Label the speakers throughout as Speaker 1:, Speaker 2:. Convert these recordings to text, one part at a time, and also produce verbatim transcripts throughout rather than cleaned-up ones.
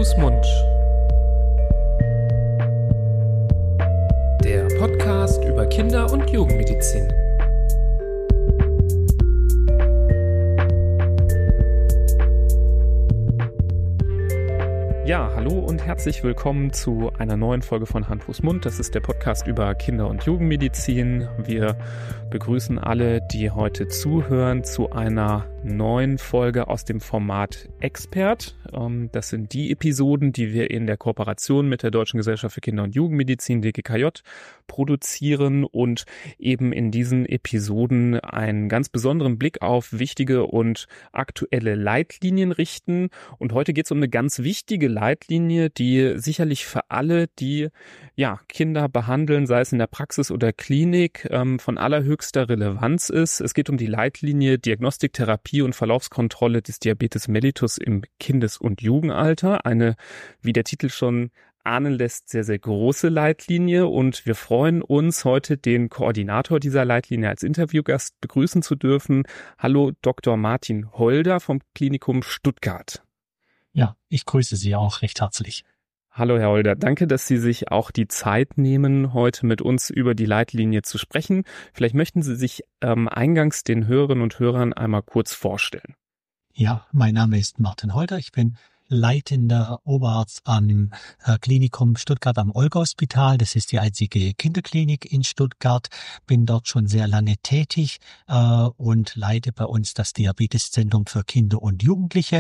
Speaker 1: Fuß, Mund. Der Podcast über Kinder- und Jugendmedizin. Ja, hallo und herzlich willkommen zu einer neuen Folge von Hand, Fuß, Mund. Das ist der Podcast über Kinder- und Jugendmedizin. Wir begrüßen alle, die heute zuhören, zu einer neuen Folge aus dem Format Expert. Das sind die Episoden, die wir in der Kooperation mit der Deutschen Gesellschaft für Kinder- und Jugendmedizin, D G K J, produzieren und eben in diesen Episoden einen ganz besonderen Blick auf wichtige und aktuelle Leitlinien richten. Und heute geht es um eine ganz wichtige Leitlinie, die sicherlich für alle, die ja Kinder behandeln, sei es in der Praxis oder Klinik, ähm, von allerhöchster Relevanz ist. Es geht um die Leitlinie Diagnostik, Therapie und Verlaufskontrolle des Diabetes mellitus im Kindes- und Jugendalter. Eine, wie der Titel schon ahnen lässt, sehr, sehr große Leitlinie, und wir freuen uns, heute den Koordinator dieser Leitlinie als Interviewgast begrüßen zu dürfen. Hallo Doktor Martin Holder vom Klinikum Stuttgart.
Speaker 2: Ja, ich grüße Sie auch recht herzlich.
Speaker 1: Hallo Herr Holder, danke, dass Sie sich auch die Zeit nehmen, heute mit uns über die Leitlinie zu sprechen. Vielleicht möchten Sie sich ähm, eingangs den Hörerinnen und Hörern einmal kurz vorstellen.
Speaker 2: Ja, mein Name ist Martin Holder, ich bin leitender Oberarzt am äh, Klinikum Stuttgart am Olga-Hospital. Das ist die einzige Kinderklinik in Stuttgart. Bin dort schon sehr lange tätig äh, und leite bei uns das Diabeteszentrum für Kinder und Jugendliche.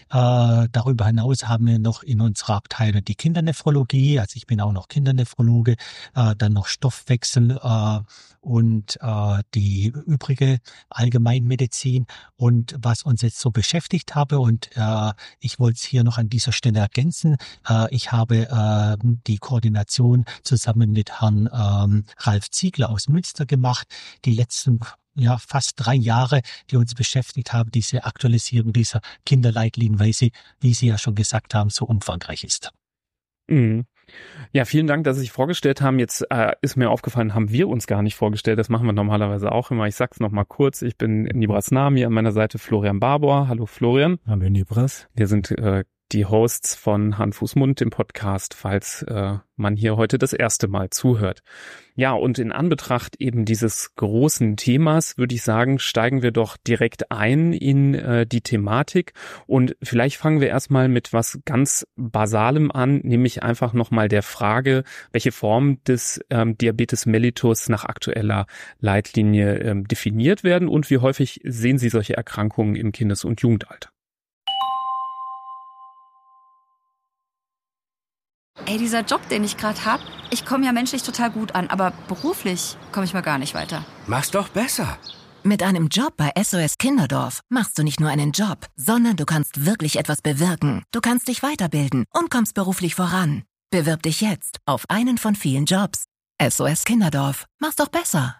Speaker 2: Äh, darüber hinaus haben wir noch in unserer Abteilung die Kindernephrologie. Also ich bin auch noch Kindernephrologe, äh, dann noch Stoffwechsel äh, und äh, die übrige Allgemeinmedizin. Und was uns jetzt so beschäftigt habe, und äh, ich wollte es hier noch an dieser Stelle ergänzen, äh, ich habe äh, die Koordination zusammen mit Herrn ähm, Ralf Ziegler aus Münster gemacht, die letzten ja fast drei Jahre, die uns beschäftigt haben, diese Aktualisierung dieser Kinderleitlinien, weil sie, wie Sie ja schon gesagt haben, so umfangreich ist.
Speaker 1: Mhm. Ja, vielen Dank, dass Sie sich vorgestellt haben. Jetzt äh, ist mir aufgefallen, haben wir uns gar nicht vorgestellt. Das machen wir normalerweise auch immer. Ich sag's noch mal kurz. Ich bin Nibras Nami, an meiner Seite Florian Barbour. Hallo Florian.
Speaker 3: Hallo Nibras.
Speaker 1: Wir sind äh, die Hosts von Hand, Fuß, Mund, dem Podcast, falls äh, man hier heute das erste Mal zuhört. Ja, und in Anbetracht eben dieses großen Themas, würde ich sagen, steigen wir doch direkt ein in äh, die Thematik. Und vielleicht fangen wir erstmal mit was ganz Basalem an, nämlich einfach nochmal der Frage, welche Form des ähm, Diabetes mellitus nach aktueller Leitlinie ähm, definiert werden und wie häufig sehen Sie solche Erkrankungen im Kindes- und Jugendalter?
Speaker 4: Ey, dieser Job, den ich gerade habe, ich komme ja menschlich total gut an, aber beruflich komme ich mal gar nicht weiter.
Speaker 5: Mach's doch besser.
Speaker 6: Mit einem Job bei S O S Kinderdorf machst du nicht nur einen Job, sondern du kannst wirklich etwas bewirken. Du kannst dich weiterbilden und kommst beruflich voran. Bewirb dich jetzt auf einen von vielen Jobs. S O S Kinderdorf, mach's doch besser.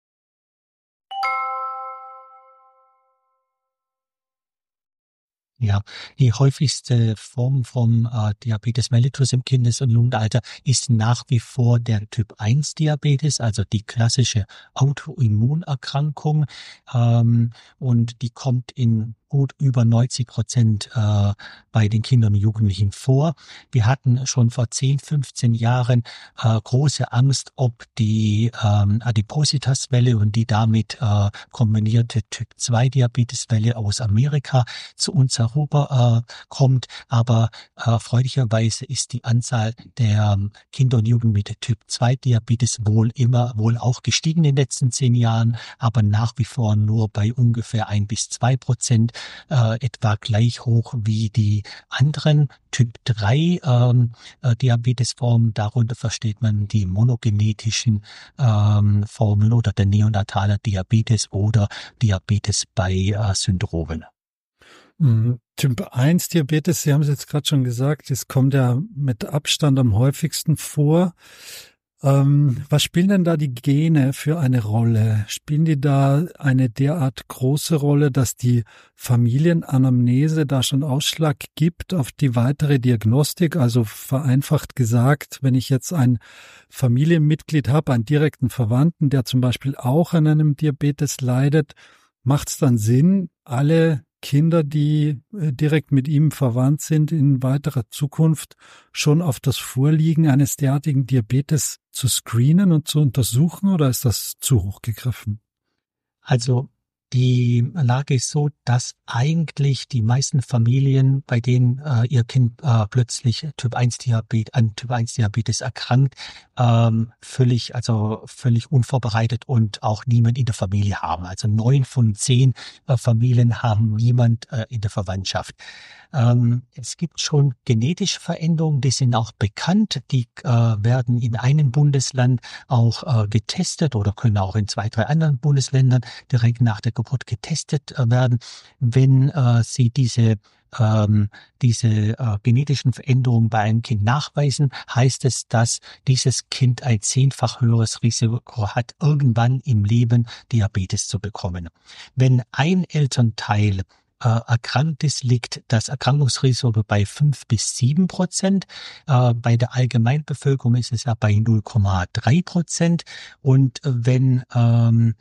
Speaker 2: Ja, die häufigste Form vom äh, Diabetes mellitus im Kindes- und Jugendalter ist nach wie vor der Typ eins Diabetes, also die klassische Autoimmunerkrankung, ähm, und die kommt in gut über neunzig Prozent äh, bei den Kindern und Jugendlichen vor. Wir hatten schon vor zehn, fünfzehn Jahren äh, große Angst, ob die ähm, Adipositaswelle und die damit äh, kombinierte Typ zwei Diabeteswelle aus Amerika zu uns herüber äh, kommt. Aber äh, erfreulicherweise ist die Anzahl der ähm, Kinder und Jugendlichen mit Typ zwei Diabetes wohl immer, wohl auch gestiegen in den letzten zehn Jahren, aber nach wie vor nur bei ungefähr ein bis zwei Prozent. Äh, etwa gleich hoch wie die anderen Typ drei ähm, äh, Diabetesformen. Darunter versteht man die monogenetischen ähm, Formen oder der neonatale Diabetes oder Diabetes bei äh, Syndromen.
Speaker 3: Typ eins Diabetes, Sie haben es jetzt gerade schon gesagt, es kommt ja mit Abstand am häufigsten vor. Ähm, was spielen denn da die Gene für eine Rolle? Spielen die da eine derart große Rolle, dass die Familienanamnese da schon Ausschlag gibt auf die weitere Diagnostik? Also vereinfacht gesagt, wenn ich jetzt ein Familienmitglied habe, einen direkten Verwandten, der zum Beispiel auch an einem Diabetes leidet, macht es dann Sinn, alle Kinder, die äh, direkt mit ihm verwandt sind, in weiterer Zukunft schon auf das Vorliegen eines derartigen Diabetes zu screenen und zu untersuchen, oder ist das zu hoch gegriffen?
Speaker 2: Also die Lage ist so, dass eigentlich die meisten Familien, bei denen äh, ihr Kind äh, plötzlich Typ eins Diabetes, an Typ eins Diabetes erkrankt, ähm, völlig, also völlig unvorbereitet und auch niemand in der Familie haben. Also neun von zehn äh, Familien haben niemand äh, in der Verwandtschaft. Ähm, es gibt schon genetische Veränderungen, die sind auch bekannt. Die äh, werden in einem Bundesland auch äh, getestet oder können auch in zwei, drei anderen Bundesländern direkt nach der Geburt getestet äh, werden. Wenn äh, sie diese ähm, diese äh, genetischen Veränderungen bei einem Kind nachweisen, heißt es, dass dieses Kind ein zehnfach höheres Risiko hat, irgendwann im Leben Diabetes zu bekommen. Wenn ein Elternteil Äh, erkrankt ist, liegt das Erkrankungsrisiko bei fünf bis sieben Prozent. Äh, bei der Allgemeinbevölkerung ist es ja bei null Komma drei Prozent. Und wenn ähm,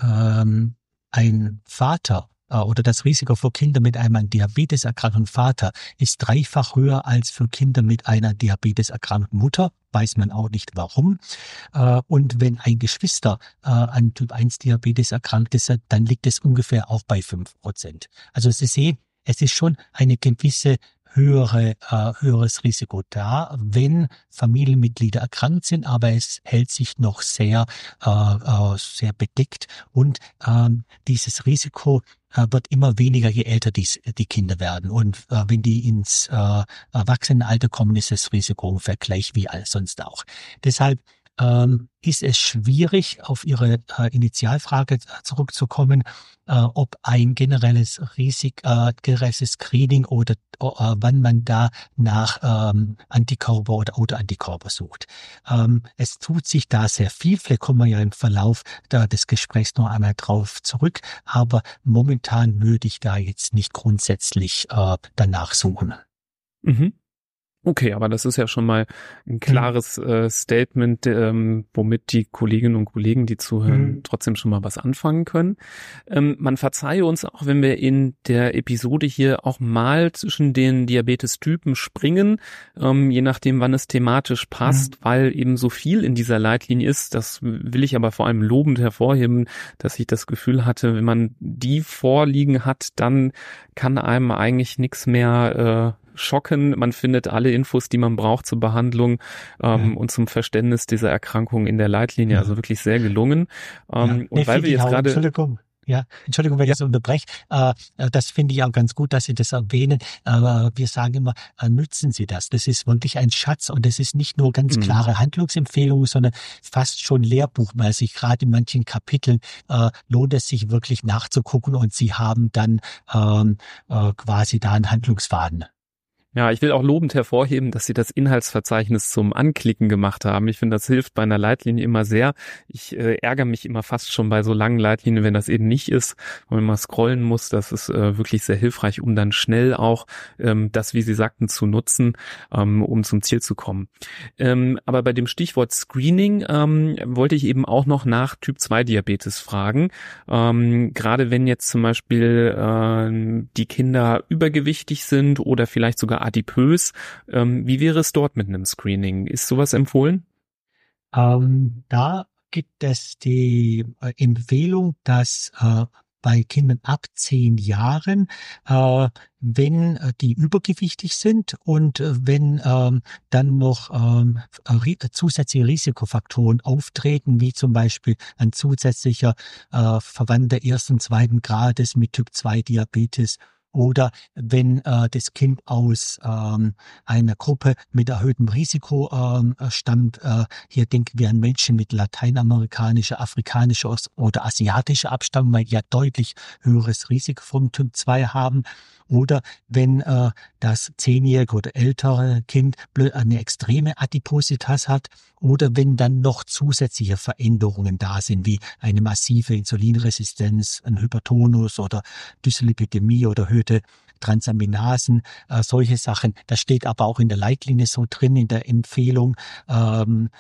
Speaker 2: ähm, ein Vater äh, oder das Risiko für Kinder mit einem diabeteserkrankten Vater ist dreifach höher als für Kinder mit einer diabeteserkrankten Mutter, weiß man auch nicht warum. Und wenn ein Geschwister an Typ eins Diabetes erkrankt ist, dann liegt es ungefähr auch bei fünf Prozent. Also Sie sehen, es ist schon eine gewisse höhere, äh, höheres Risiko da, wenn Familienmitglieder erkrankt sind, aber es hält sich noch sehr, äh, äh, sehr bedeckt und ähm, dieses Risiko äh, wird immer weniger, je älter die, die Kinder werden. Und äh, wenn die ins äh, Erwachsenenalter kommen, ist das Risiko ungefähr gleich wie alles sonst auch. Deshalb ähm, ist es schwierig, auf Ihre äh, Initialfrage zurückzukommen, äh, ob ein generelles Risik, äh, generelles Screening oder äh, wann man da nach ähm, Antikörper oder Autoantikörper sucht. Ähm, es tut sich da sehr viel, vielleicht kommen wir ja im Verlauf da des Gesprächs noch einmal drauf zurück, aber momentan würde ich da jetzt nicht grundsätzlich äh, danach suchen.
Speaker 1: Mhm. Okay, aber das ist ja schon mal ein klares äh, Statement, ähm, womit die Kolleginnen und Kollegen, die zuhören, mhm. trotzdem schon mal was anfangen können. Ähm, man verzeihe uns auch, wenn wir in der Episode hier auch mal zwischen den Diabetestypen springen, ähm, je nachdem, wann es thematisch passt, mhm. weil eben so viel in dieser Leitlinie ist. Das will ich aber vor allem lobend hervorheben, dass ich das Gefühl hatte, wenn man die vorliegen hat, dann kann einem eigentlich nichts mehr äh, schocken. Man findet alle Infos, die man braucht zur Behandlung ähm, ja. und zum Verständnis dieser Erkrankung in der Leitlinie. Ja. Also wirklich sehr gelungen. Ähm, ja.
Speaker 2: nee,
Speaker 1: und weil wir jetzt gerade
Speaker 2: Entschuldigung. Ja, Entschuldigung, wenn ja. ich das unterbreche. Äh, das finde ich auch ganz gut, dass Sie das erwähnen. Aber wir sagen immer, äh, nützen Sie das. Das ist wirklich ein Schatz und das ist nicht nur ganz klare mhm. Handlungsempfehlungen, sondern fast schon lehrbuchmäßig. Gerade in manchen Kapiteln äh, lohnt es sich wirklich nachzugucken und Sie haben dann ähm, äh, quasi da einen Handlungsfaden.
Speaker 1: Ja, ich will auch lobend hervorheben, dass Sie das Inhaltsverzeichnis zum Anklicken gemacht haben. Ich finde, das hilft bei einer Leitlinie immer sehr. Ich äh, ärgere mich immer fast schon bei so langen Leitlinien, wenn das eben nicht ist und man mal scrollen muss. Das ist äh, wirklich sehr hilfreich, um dann schnell auch ähm, das, wie Sie sagten, zu nutzen, ähm, um zum Ziel zu kommen. Ähm, aber bei dem Stichwort Screening ähm, wollte ich eben auch noch nach Typ zwei Diabetes fragen. Ähm, gerade wenn jetzt zum Beispiel äh, die Kinder übergewichtig sind oder vielleicht sogar adipös. Ähm, wie wäre es dort mit einem Screening? Ist sowas empfohlen?
Speaker 2: Ähm, da gibt es die äh, Empfehlung, dass äh, bei Kindern ab zehn Jahren, äh, wenn äh, die übergewichtig sind und äh, wenn ähm, dann noch ähm, zusätzliche Risikofaktoren auftreten, wie zum Beispiel ein zusätzlicher äh, Verwandter ersten, zweiten Grades mit Typ zwei Diabetes, oder wenn äh, das Kind aus ähm, einer Gruppe mit erhöhtem Risiko ähm, stammt, äh, hier denken wir an Menschen mit lateinamerikanischer, afrikanischer oder asiatischer Abstammung, weil die ja deutlich höheres Risiko vom Typ zwei haben. Oder wenn äh, das zehnjährige oder ältere Kind eine extreme Adipositas hat oder wenn dann noch zusätzliche Veränderungen da sind, wie eine massive Insulinresistenz, ein Hypertonus oder Dyslipidämie oder erhöhte Transaminasen, äh, solche Sachen. Das steht aber auch in der Leitlinie so drin, in der Empfehlung. Ähm,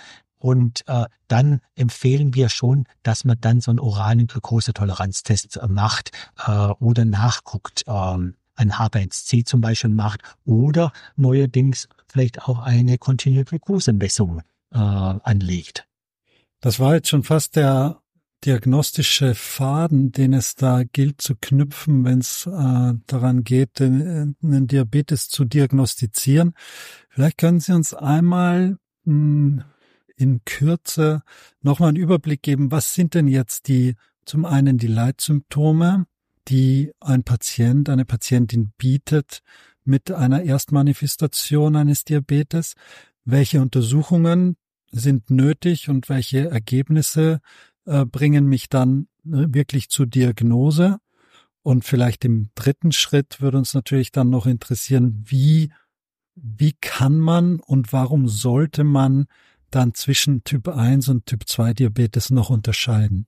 Speaker 2: Und äh, dann empfehlen wir schon, dass man dann so einen oralen Glukosetoleranztest äh, macht äh, oder nachguckt, ähm, ein H b eins C zum Beispiel macht oder neuerdings vielleicht auch eine Continuous Glukosemessung äh, anlegt.
Speaker 3: Das war jetzt schon fast der diagnostische Faden, den es da gilt zu knüpfen, wenn es äh, daran geht, den, den Diabetes zu diagnostizieren. Vielleicht können Sie uns einmal mh, in Kürze nochmal einen Überblick geben, was sind denn jetzt die, zum einen die Leitsymptome, die ein Patient, eine Patientin bietet mit einer Erstmanifestation eines Diabetes, welche Untersuchungen sind nötig und welche Ergebnisse äh, bringen mich dann äh, wirklich zur Diagnose. Und vielleicht im dritten Schritt würde uns natürlich dann noch interessieren, wie, wie kann man und warum sollte man dann zwischen Typ eins und Typ zwei Diabetes noch unterscheiden?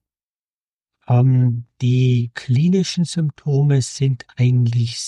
Speaker 2: Ähm, die klinischen Symptome sind eigentlich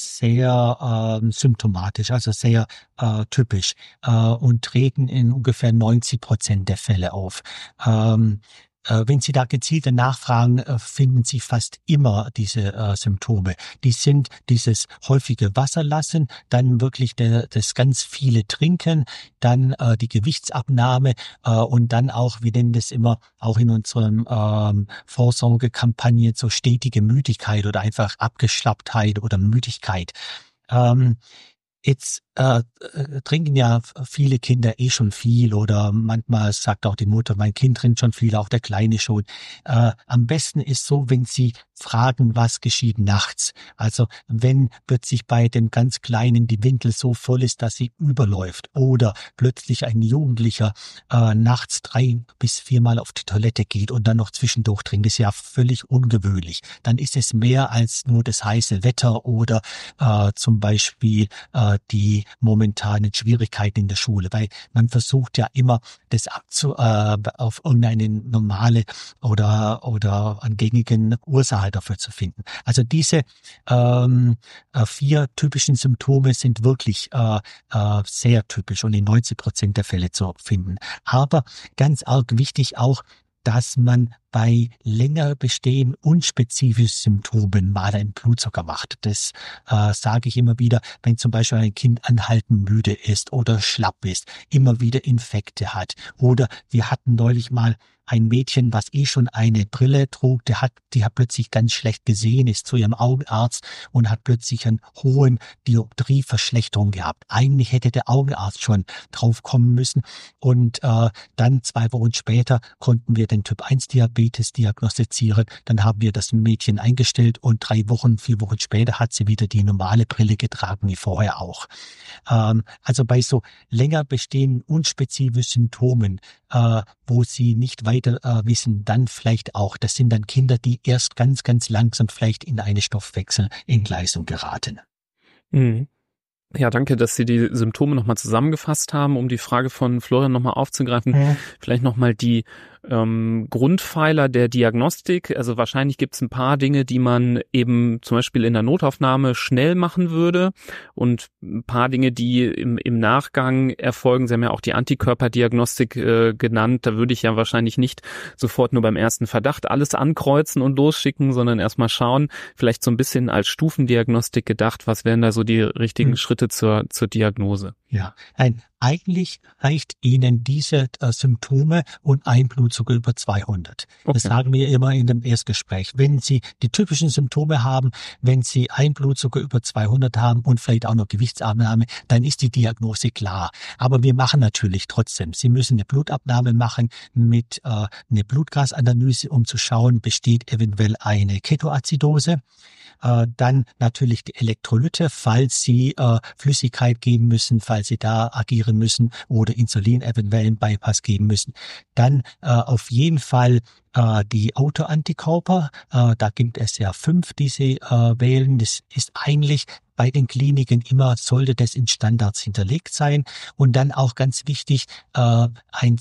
Speaker 2: sehr ähm, symptomatisch, also sehr äh, typisch äh, und treten in ungefähr neunzig Prozent der Fälle auf. Ähm, äh, wenn Sie da gezielter nachfragen, äh, finden Sie fast immer diese äh, Symptome. Die sind dieses häufige Wasserlassen, dann wirklich der, das ganz viele Trinken, dann äh, die Gewichtsabnahme äh, und dann auch, wir nennen das immer auch in unserem ähm, Vorsorgekampagne so stetige Müdigkeit oder einfach Abgeschlapptheit oder Müdigkeit. Ähm, Jetzt äh, trinken ja viele Kinder eh schon viel oder manchmal sagt auch die Mutter, mein Kind trinkt schon viel, auch der Kleine schon. Äh, am besten ist so, wenn Sie fragen, was geschieht nachts. Also wenn plötzlich bei dem ganz Kleinen die Windel so voll ist, dass sie überläuft oder plötzlich ein Jugendlicher äh, nachts drei bis viermal auf die Toilette geht und dann noch zwischendurch trinkt, ist ja völlig ungewöhnlich. Dann ist es mehr als nur das heiße Wetter oder äh, zum Beispiel äh, die momentanen Schwierigkeiten in der Schule, weil man versucht ja immer, das abzu, äh, auf irgendeine normale oder oder an gängigen Ursache dafür zu finden. Also diese ähm, äh, vier typischen Symptome sind wirklich äh, äh, sehr typisch und in neunzig Prozent der Fälle zu finden. Aber ganz arg wichtig auch, dass man bei länger bestehenden unspezifischen Symptomen mal einen Blutzucker macht. Das äh, sage ich immer wieder, wenn zum Beispiel ein Kind anhaltend müde ist oder schlapp ist, immer wieder Infekte hat. Oder wir hatten neulich mal ein Mädchen, was eh schon eine Brille trug, der hat, die hat plötzlich ganz schlecht gesehen, ist zu ihrem Augenarzt und hat plötzlich einen hohen Dioptrieverschlechterung gehabt. Eigentlich hätte der Augenarzt schon drauf kommen müssen. Und äh, dann zwei Wochen später konnten wir den Typ eins Diabetes diagnostizieren. Dann haben wir das Mädchen eingestellt und drei Wochen, vier Wochen später hat sie wieder die normale Brille getragen, wie vorher auch. Ähm, also bei so länger bestehenden unspezifischen Symptomen, äh, wo sie nicht weiter äh, wissen, dann vielleicht auch, das sind dann Kinder, die erst ganz, ganz langsam vielleicht in eine Stoffwechselentgleisung geraten.
Speaker 1: Mhm. Ja, danke, dass Sie die Symptome nochmal zusammengefasst haben, um die Frage von Florian nochmal aufzugreifen. Mhm. Vielleicht nochmal die ähm, Grundpfeiler der Diagnostik. Also wahrscheinlich gibt es ein paar Dinge, die man eben zum Beispiel in der Notaufnahme schnell machen würde und ein paar Dinge, die im, im Nachgang erfolgen. Sie haben ja auch die Antikörperdiagnostik äh, genannt. Da würde ich ja wahrscheinlich nicht sofort nur beim ersten Verdacht alles ankreuzen und losschicken, sondern erstmal schauen, vielleicht so ein bisschen als Stufendiagnostik gedacht, was wären da so die richtigen mhm. Schritte zur, zur Diagnose?
Speaker 2: Ja, nein, eigentlich reicht Ihnen diese äh, Symptome und ein Blutzucker über zweihundert. Okay. Das sagen wir immer in dem Erstgespräch. Wenn Sie die typischen Symptome haben, wenn Sie ein Blutzucker über zweihundert haben und vielleicht auch noch Gewichtsabnahme, dann ist die Diagnose klar. Aber wir machen natürlich trotzdem. Sie müssen eine Blutabnahme machen mit äh, eine Blutgasanalyse, um zu schauen, besteht eventuell eine Ketoazidose. Äh, dann natürlich die Elektrolyte, falls Sie äh, Flüssigkeit geben müssen, falls Sie da agieren müssen oder Insulin eventuell einen Bypass geben müssen. Dann äh, auf jeden Fall äh, die Autoantikörper, äh, da gibt es ja fünf, die Sie äh, wählen. Das ist eigentlich bei den Kliniken immer, sollte das in Standards hinterlegt sein. Und dann auch ganz wichtig, äh, ein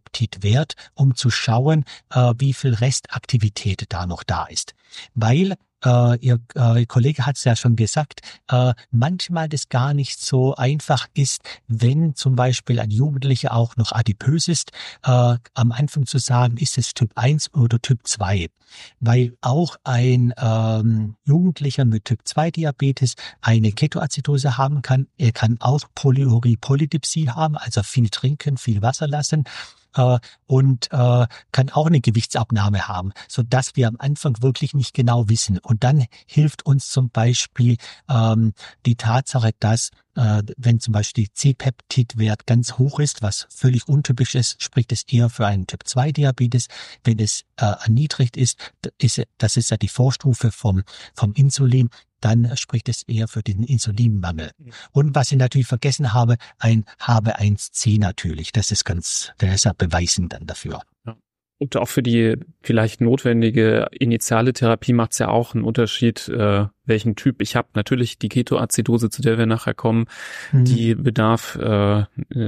Speaker 2: C-Peptid-Wert, um zu schauen, äh, wie viel Restaktivität da noch da ist. Weil äh, Ihr äh, Kollege hat es ja schon gesagt, äh, manchmal das gar nicht so einfach ist, wenn zum Beispiel ein Jugendlicher auch noch adipös ist, äh, am Anfang zu sagen, ist es Typ eins oder Typ zwei. Weil auch ein ähm, Jugendlicher mit Typ zwei Diabetes eine Ketoazidose haben kann. Er kann auch Polyurie, Polydipsie haben, also viel trinken, viel Wasser lassen. Äh, und äh, kann auch eine Gewichtsabnahme haben, so dass wir am Anfang wirklich nicht genau wissen. Und dann hilft uns zum Beispiel ähm, die Tatsache, dass äh, wenn zum Beispiel die C-Peptidwert ganz hoch ist, was völlig untypisch ist, spricht es eher für einen Typ zwei Diabetes. Wenn es äh, erniedrigt ist, ist, das ist ja die Vorstufe vom, vom Insulin, dann spricht es eher für den Insulinmangel. Und was ich natürlich vergessen habe, ein H B eins C natürlich. Das ist ganz, der ist ja beweisend dann dafür.
Speaker 1: Ja. Und auch für die vielleicht notwendige initiale Therapie macht es ja auch einen Unterschied, äh, welchen Typ ich habe. Natürlich die Ketoazidose, zu der wir nachher kommen, mhm. die bedarf äh,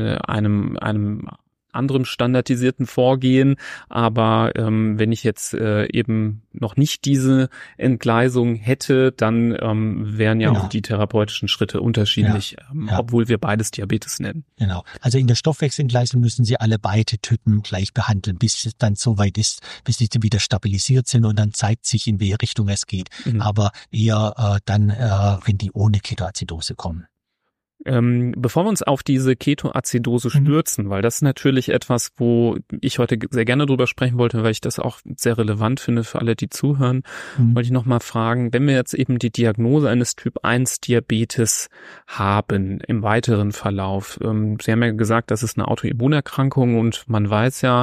Speaker 1: einem einem anderem standardisierten Vorgehen, aber ähm, wenn ich jetzt äh, eben noch nicht diese Entgleisung hätte, dann ähm, wären ja genau. auch die therapeutischen Schritte unterschiedlich, ja, ähm, ja. obwohl wir beides Diabetes nennen.
Speaker 2: Genau. Also in der Stoffwechselentgleisung müssen Sie alle beide Typen gleich behandeln, bis es dann so weit ist, bis sie wieder stabilisiert sind und dann zeigt sich, in welche Richtung es geht. Mhm. Aber eher äh, dann, äh, wenn die ohne Ketoazidose kommen.
Speaker 1: Ähm, bevor wir uns auf diese Ketoazidose stürzen, mhm. weil das ist natürlich etwas, wo ich heute sehr gerne drüber sprechen wollte, weil ich das auch sehr relevant finde für alle, die zuhören, mhm. wollte ich nochmal fragen, wenn wir jetzt eben die Diagnose eines Typ eins Diabetes haben im weiteren Verlauf, ähm, Sie haben ja gesagt, das ist eine Autoimmunerkrankung und man weiß ja,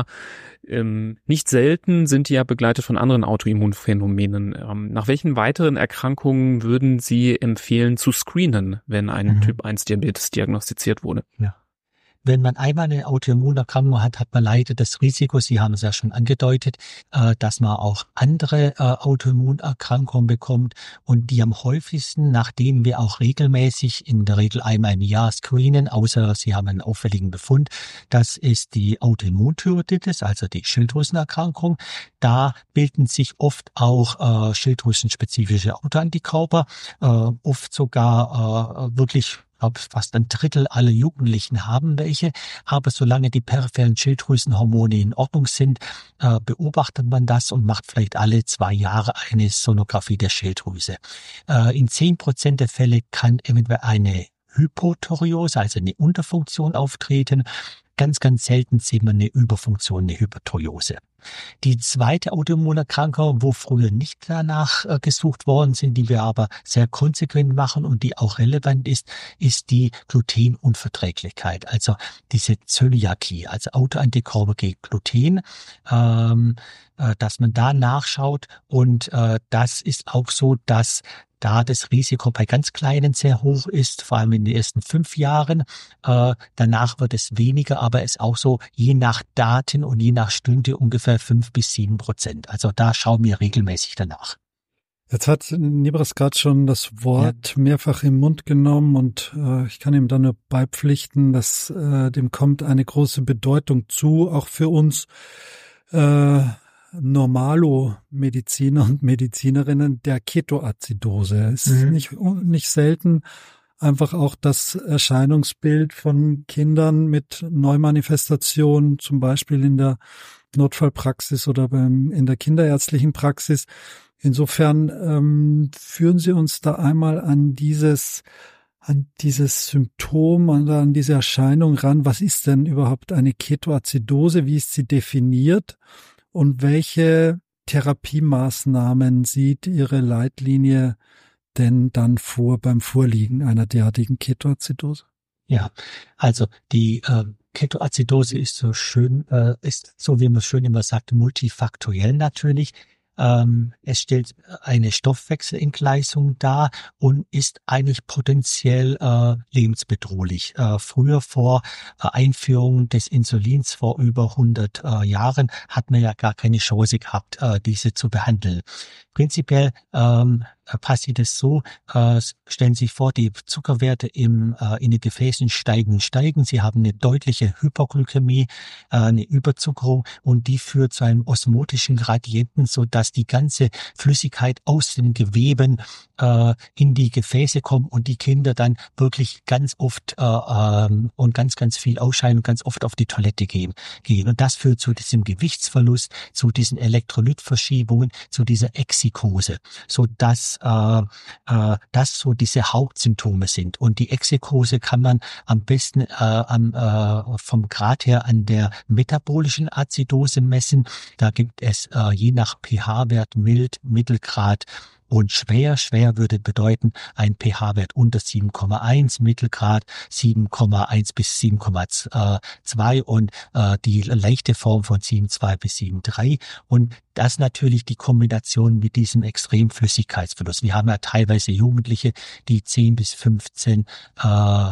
Speaker 1: Ähm, nicht selten sind die ja begleitet von anderen Autoimmunphänomenen. Ähm, nach welchen weiteren Erkrankungen würden Sie empfehlen zu screenen, wenn ein mhm. Typ eins Diabetes diagnostiziert wurde?
Speaker 2: Ja. Wenn man einmal eine Autoimmunerkrankung hat, hat man leider das Risiko, Sie haben es ja schon angedeutet, dass man auch andere Autoimmunerkrankungen bekommt und die am häufigsten, nachdem wir auch regelmäßig, in der Regel einmal im Jahr screenen, außer Sie haben einen auffälligen Befund, das ist die Autoimmunthyreoiditis, also die Schilddrüsenerkrankung. Da bilden sich oft auch schilddrüsenspezifische Autoantikörper, oft sogar wirklich Ich glaube, fast ein Drittel aller Jugendlichen haben welche, aber solange die peripheren Schilddrüsenhormone in Ordnung sind, äh, beobachtet man das und macht vielleicht alle zwei Jahre eine Sonographie der Schilddrüse. Äh, in zehn Prozent der Fälle kann eventuell eine Hypothyreose, also eine Unterfunktion auftreten. Ganz, ganz selten sieht man eine Überfunktion, eine Hyperthyreose. Die zweite Autoimmunerkrankung, wo früher nicht danach äh, gesucht worden sind, die wir aber sehr konsequent machen und die auch relevant ist, ist die Glutenunverträglichkeit, also diese Zöliakie, also Autoantikörper gegen Gluten, ähm, äh, dass man da nachschaut und äh, das ist auch so, dass da das Risiko bei ganz Kleinen sehr hoch ist, vor allem in den ersten fünf Jahren. Äh, danach wird es weniger, aber es ist auch so, je nach Daten und je nach Stunde ungefähr fünf bis sieben Prozent. Also da schauen wir regelmäßig danach.
Speaker 3: Jetzt hat Nibras gerade schon das Wort ja. mehrfach im Mund genommen und äh, ich kann ihm da nur beipflichten, dass äh, dem kommt eine große Bedeutung zu, auch für uns äh, Normalo-Mediziner und Medizinerinnen, der Ketoazidose. Es ist mhm. nicht, nicht selten einfach auch das Erscheinungsbild von Kindern mit Neumanifestationen, zum Beispiel in der Notfallpraxis oder beim, in der kinderärztlichen Praxis. Insofern ähm, führen Sie uns da einmal an dieses an dieses Symptom, an, an diese Erscheinung ran. Was ist denn überhaupt eine Ketoazidose? Wie ist sie definiert? Und welche Therapiemaßnahmen sieht Ihre Leitlinie denn dann vor beim Vorliegen einer derartigen Ketoazidose?
Speaker 2: Ja, also die äh, Ketoazidose ist so schön, äh, ist so wie man schön immer sagt, multifaktoriell natürlich. Ähm, es stellt eine Stoffwechselentgleisung dar und ist eigentlich potenziell äh, lebensbedrohlich. Äh, früher vor äh, Einführung des Insulins vor über hundert äh, Jahren hat man ja gar keine Chance gehabt, äh, diese zu behandeln. prinzipiell ähm, passiert es so, äh, stellen Sie sich vor, die Zuckerwerte im, äh, in den Gefäßen steigen, steigen. Sie haben eine deutliche Hypoglykämie, äh, eine Überzuckerung und die führt zu einem osmotischen Gradienten, so dass die ganze Flüssigkeit aus den Geweben äh, in die Gefäße kommt und die Kinder dann wirklich ganz oft äh, ähm, und ganz, ganz viel ausscheiden und ganz oft auf die Toilette gehen. gehen. Und das führt zu diesem Gewichtsverlust, zu diesen Elektrolytverschiebungen, zu dieser Exikose, so dass äh, äh, das so diese Hauptsymptome sind. Und die Exikose kann man am besten äh, am, äh, vom Grad her an der metabolischen Azidose messen. Da gibt es äh, je nach pH-Wert mild, Mittelgrad und schwer. Schwer würde bedeuten ein pH-Wert unter sieben Komma eins, Mittelgrad sieben Komma eins bis sieben Komma zwei und äh, die leichte Form von sieben Komma zwei bis sieben Komma drei. Und das natürlich die Kombination mit diesem extremen Flüssigkeitsverlust. Wir haben ja teilweise Jugendliche, die zehn bis fünfzehn äh,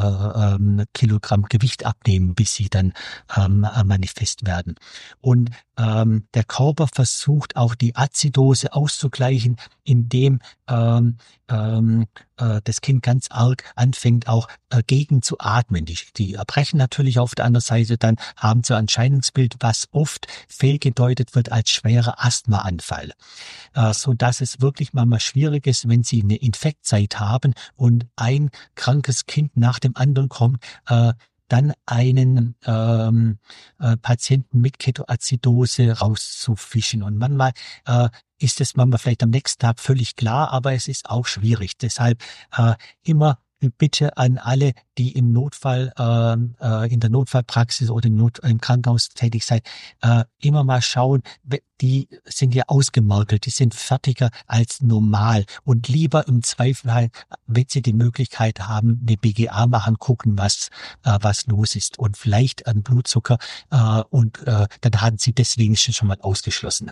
Speaker 2: ähm, Kilogramm Gewicht abnehmen, bis sie dann ähm, manifest werden. Und ähm, der Körper versucht auch die Azidose auszugleichen, indem ähm, ähm, äh, das Kind ganz arg anfängt auch äh, gegen zu atmen. Die, die erbrechen natürlich auf der anderen Seite, dann haben sie ein Erscheinungsbild, was oft fehlgedeutet wird als schwerer Asthmaanfall. Äh, so dass es wirklich manchmal schwierig ist, wenn sie eine Infektzeit haben und ein krankes Kind nach dem anderen kommt, äh, dann einen ähm, äh, Patienten mit Ketoazidose rauszufischen. Und manchmal äh, ist es manchmal vielleicht am nächsten Tag völlig klar, aber es ist auch schwierig. Deshalb äh, immer bitte an alle, die im Notfall, äh, in der Notfallpraxis oder im, Not, im Krankenhaus tätig seid, äh, immer mal schauen, die sind ja ausgemergelt, die sind fertiger als normal und lieber im Zweifel, wenn sie die Möglichkeit haben, eine B G A machen, gucken, was äh, was los ist und vielleicht an Blutzucker äh, und äh, dann haben sie deswegen schon mal ausgeschlossen.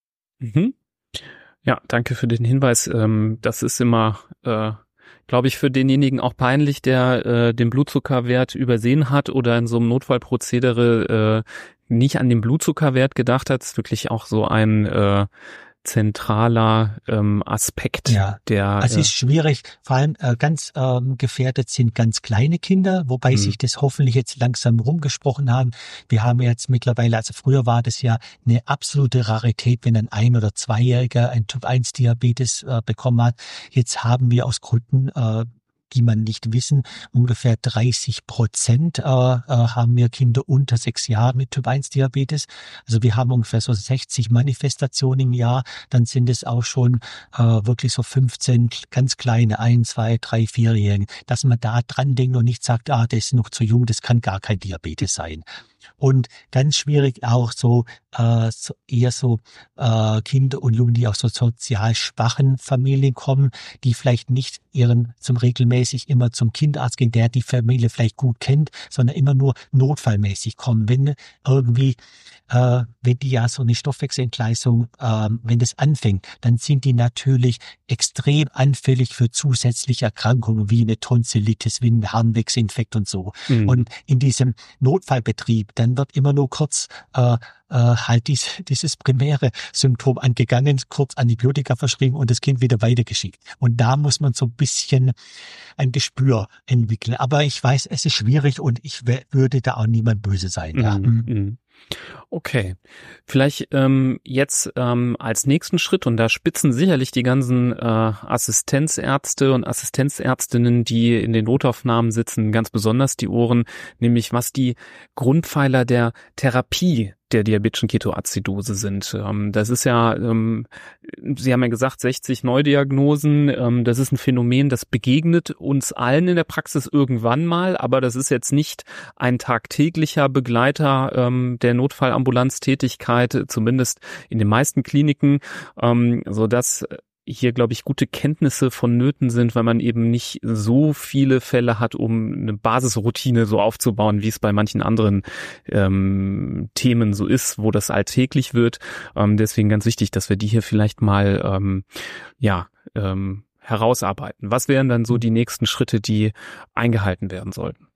Speaker 1: Mhm. Ja, danke für den Hinweis. Ähm, das ist immer äh glaube ich, für denjenigen auch peinlich, der äh, den Blutzuckerwert übersehen hat oder in so einem Notfallprozedere äh, nicht an den Blutzuckerwert gedacht hat. Das ist wirklich auch so ein äh, zentraler ähm, Aspekt.
Speaker 2: Ja,
Speaker 1: der.
Speaker 2: Es
Speaker 1: äh,
Speaker 2: ist schwierig, vor allem äh, ganz ähm, gefährdet sind ganz kleine Kinder, wobei
Speaker 1: Mhm.
Speaker 2: sich das hoffentlich jetzt langsam rumgesprochen haben. Wir haben jetzt mittlerweile, also früher war das ja eine absolute Rarität, wenn ein ein- oder zweijähriger ein Typ eins Diabetes äh, bekommen hat. Jetzt haben wir aus Gründen, äh, die man nicht wissen, ungefähr dreißig Prozent äh, äh, haben wir Kinder unter sechs Jahren mit Typ eins Diabetes. Also wir haben ungefähr so sechzig Manifestationen im Jahr. Dann sind es auch schon äh, wirklich so fünfzehn ganz kleine, ein, zwei, drei, vierjährigen, dass man da dran denkt und nicht sagt, ah, der ist noch zu jung, das kann gar kein Diabetes sein. Und ganz schwierig auch so, äh, so eher so äh, Kinder und Jungen, die aus so sozial schwachen Familien kommen, die vielleicht nicht ihren zum regelmäßig immer zum Kinderarzt gehen, der die Familie vielleicht gut kennt, sondern immer nur notfallmäßig kommen. Wenn irgendwie, äh, wenn die ja so eine Stoffwechselentgleisung, äh, wenn das anfängt, dann sind die natürlich extrem anfällig für zusätzliche Erkrankungen wie eine Tonsillitis, wie ein Harnwegsinfekt und so.
Speaker 1: Mhm.
Speaker 2: Und in diesem Notfallbetrieb, dann wird immer nur kurz äh, äh, halt dies, dieses primäre Symptom angegangen, kurz Antibiotika verschrieben und das Kind wieder weitergeschickt. Und da muss man so ein bisschen ein Gespür entwickeln. Aber ich weiß, es ist schwierig und ich w- würde da auch niemand böse sein. Ja.
Speaker 1: Mhm. Mhm. Okay, vielleicht ähm, jetzt ähm, als nächsten Schritt, und da spitzen sicherlich die ganzen äh, Assistenzärzte und Assistenzärztinnen, die in den Notaufnahmen sitzen, ganz besonders die Ohren, nämlich was die Grundpfeiler der Therapie der diabetischen Ketoazidose sind. Ähm, das ist ja, ähm, Sie haben ja gesagt, sechzig Neudiagnosen. Ähm, das ist ein Phänomen, das begegnet uns allen in der Praxis irgendwann mal, aber das ist jetzt nicht ein tagtäglicher Begleiter ähm, der Notfallambulanztätigkeit, zumindest in den meisten Kliniken, ähm, so dass hier, glaube ich, gute Kenntnisse vonnöten sind, weil man eben nicht so viele Fälle hat, um eine Basisroutine so aufzubauen, wie es bei manchen anderen ähm, Themen so ist, wo das alltäglich wird. Ähm, deswegen ganz wichtig, dass wir die hier vielleicht mal ähm, ja ähm, herausarbeiten. Was wären dann so die nächsten Schritte, die eingehalten werden sollten?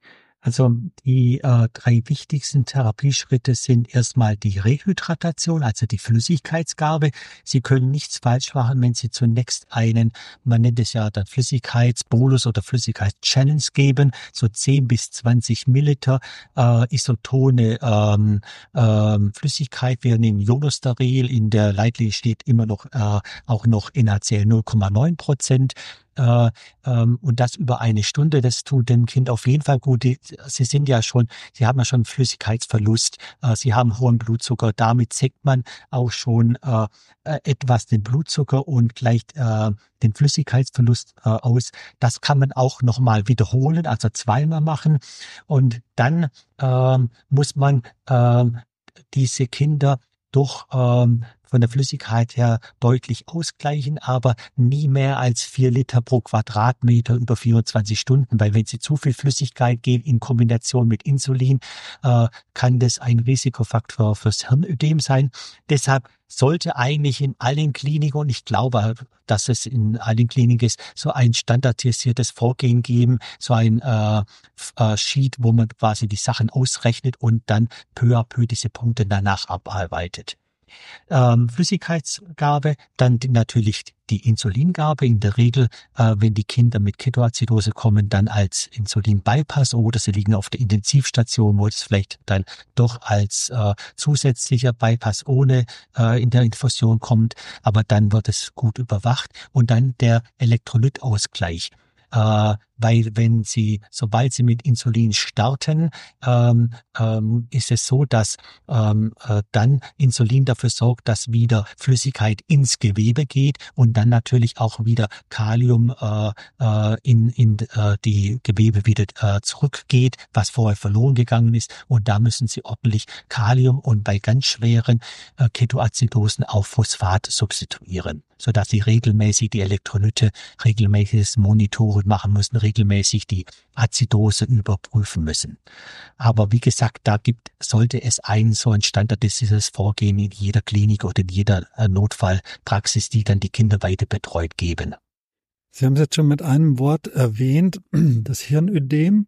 Speaker 2: Also die äh, drei wichtigsten Therapieschritte sind erstmal die Rehydratation, also die Flüssigkeitsgabe. Sie können nichts falsch machen, wenn Sie zunächst einen, man nennt es ja dann Flüssigkeitsbolus oder Flüssigkeitschallenge geben, so zehn bis zwanzig Milliliter äh, isotone ähm, ähm, Flüssigkeit. Wir nehmen Ionosteril, in der Leitlinie steht immer noch äh, auch noch N A C L null Komma neun Prozent. Äh, ähm, und das über eine Stunde, das tut dem Kind auf jeden Fall gut. Die, sie sind ja schon, sie haben ja schon Flüssigkeitsverlust, äh, sie haben hohen Blutzucker, damit senkt man auch schon äh, etwas den Blutzucker und gleicht äh, den Flüssigkeitsverlust äh, aus. Das kann man auch nochmal wiederholen, also zweimal machen, und dann ähm, muss man ähm, diese Kinder doch ähm, von der Flüssigkeit her deutlich ausgleichen, aber nie mehr als vier Liter pro Quadratmeter über vierundzwanzig Stunden, weil wenn sie zu viel Flüssigkeit geben in Kombination mit Insulin, äh, kann das ein Risikofaktor fürs Hirnödem sein. Deshalb sollte eigentlich in allen Kliniken, und ich glaube, dass es in allen Kliniken ist, so ein standardisiertes Vorgehen geben, so ein äh, äh, Sheet, wo man quasi die Sachen ausrechnet und dann peu à peu diese Punkte danach abarbeitet. Ähm, Flüssigkeitsgabe, dann die, natürlich die Insulingabe. In der Regel, äh, wenn die Kinder mit Ketoazidose kommen, dann als Insulin-Bypass, oder sie liegen auf der Intensivstation, wo es vielleicht dann doch als äh, zusätzlicher Bypass ohne äh, in der Infusion kommt, aber dann wird es gut überwacht. Und dann der Elektrolytausgleich. Äh, weil wenn Sie, sobald Sie mit Insulin starten, ähm, ähm, ist es so, dass ähm, äh, dann Insulin dafür sorgt, dass wieder Flüssigkeit ins Gewebe geht und dann natürlich auch wieder Kalium äh, äh, in, in äh, die Gewebe wieder äh, zurückgeht, was vorher verloren gegangen ist. Und da müssen Sie ordentlich Kalium und bei ganz schweren äh, Ketoazidosen auf Phosphat substituieren, sodass Sie regelmäßig die Elektrolyte, regelmäßiges Monitoren machen müssen, regelmäßig die Azidose überprüfen müssen. Aber wie gesagt, da gibt, sollte es ein so ein standardisiertes Vorgehen in jeder Klinik oder in jeder Notfallpraxis, die dann die Kinder weiter betreut, geben.
Speaker 3: Sie haben es jetzt schon mit einem Wort erwähnt, das Hirnödem,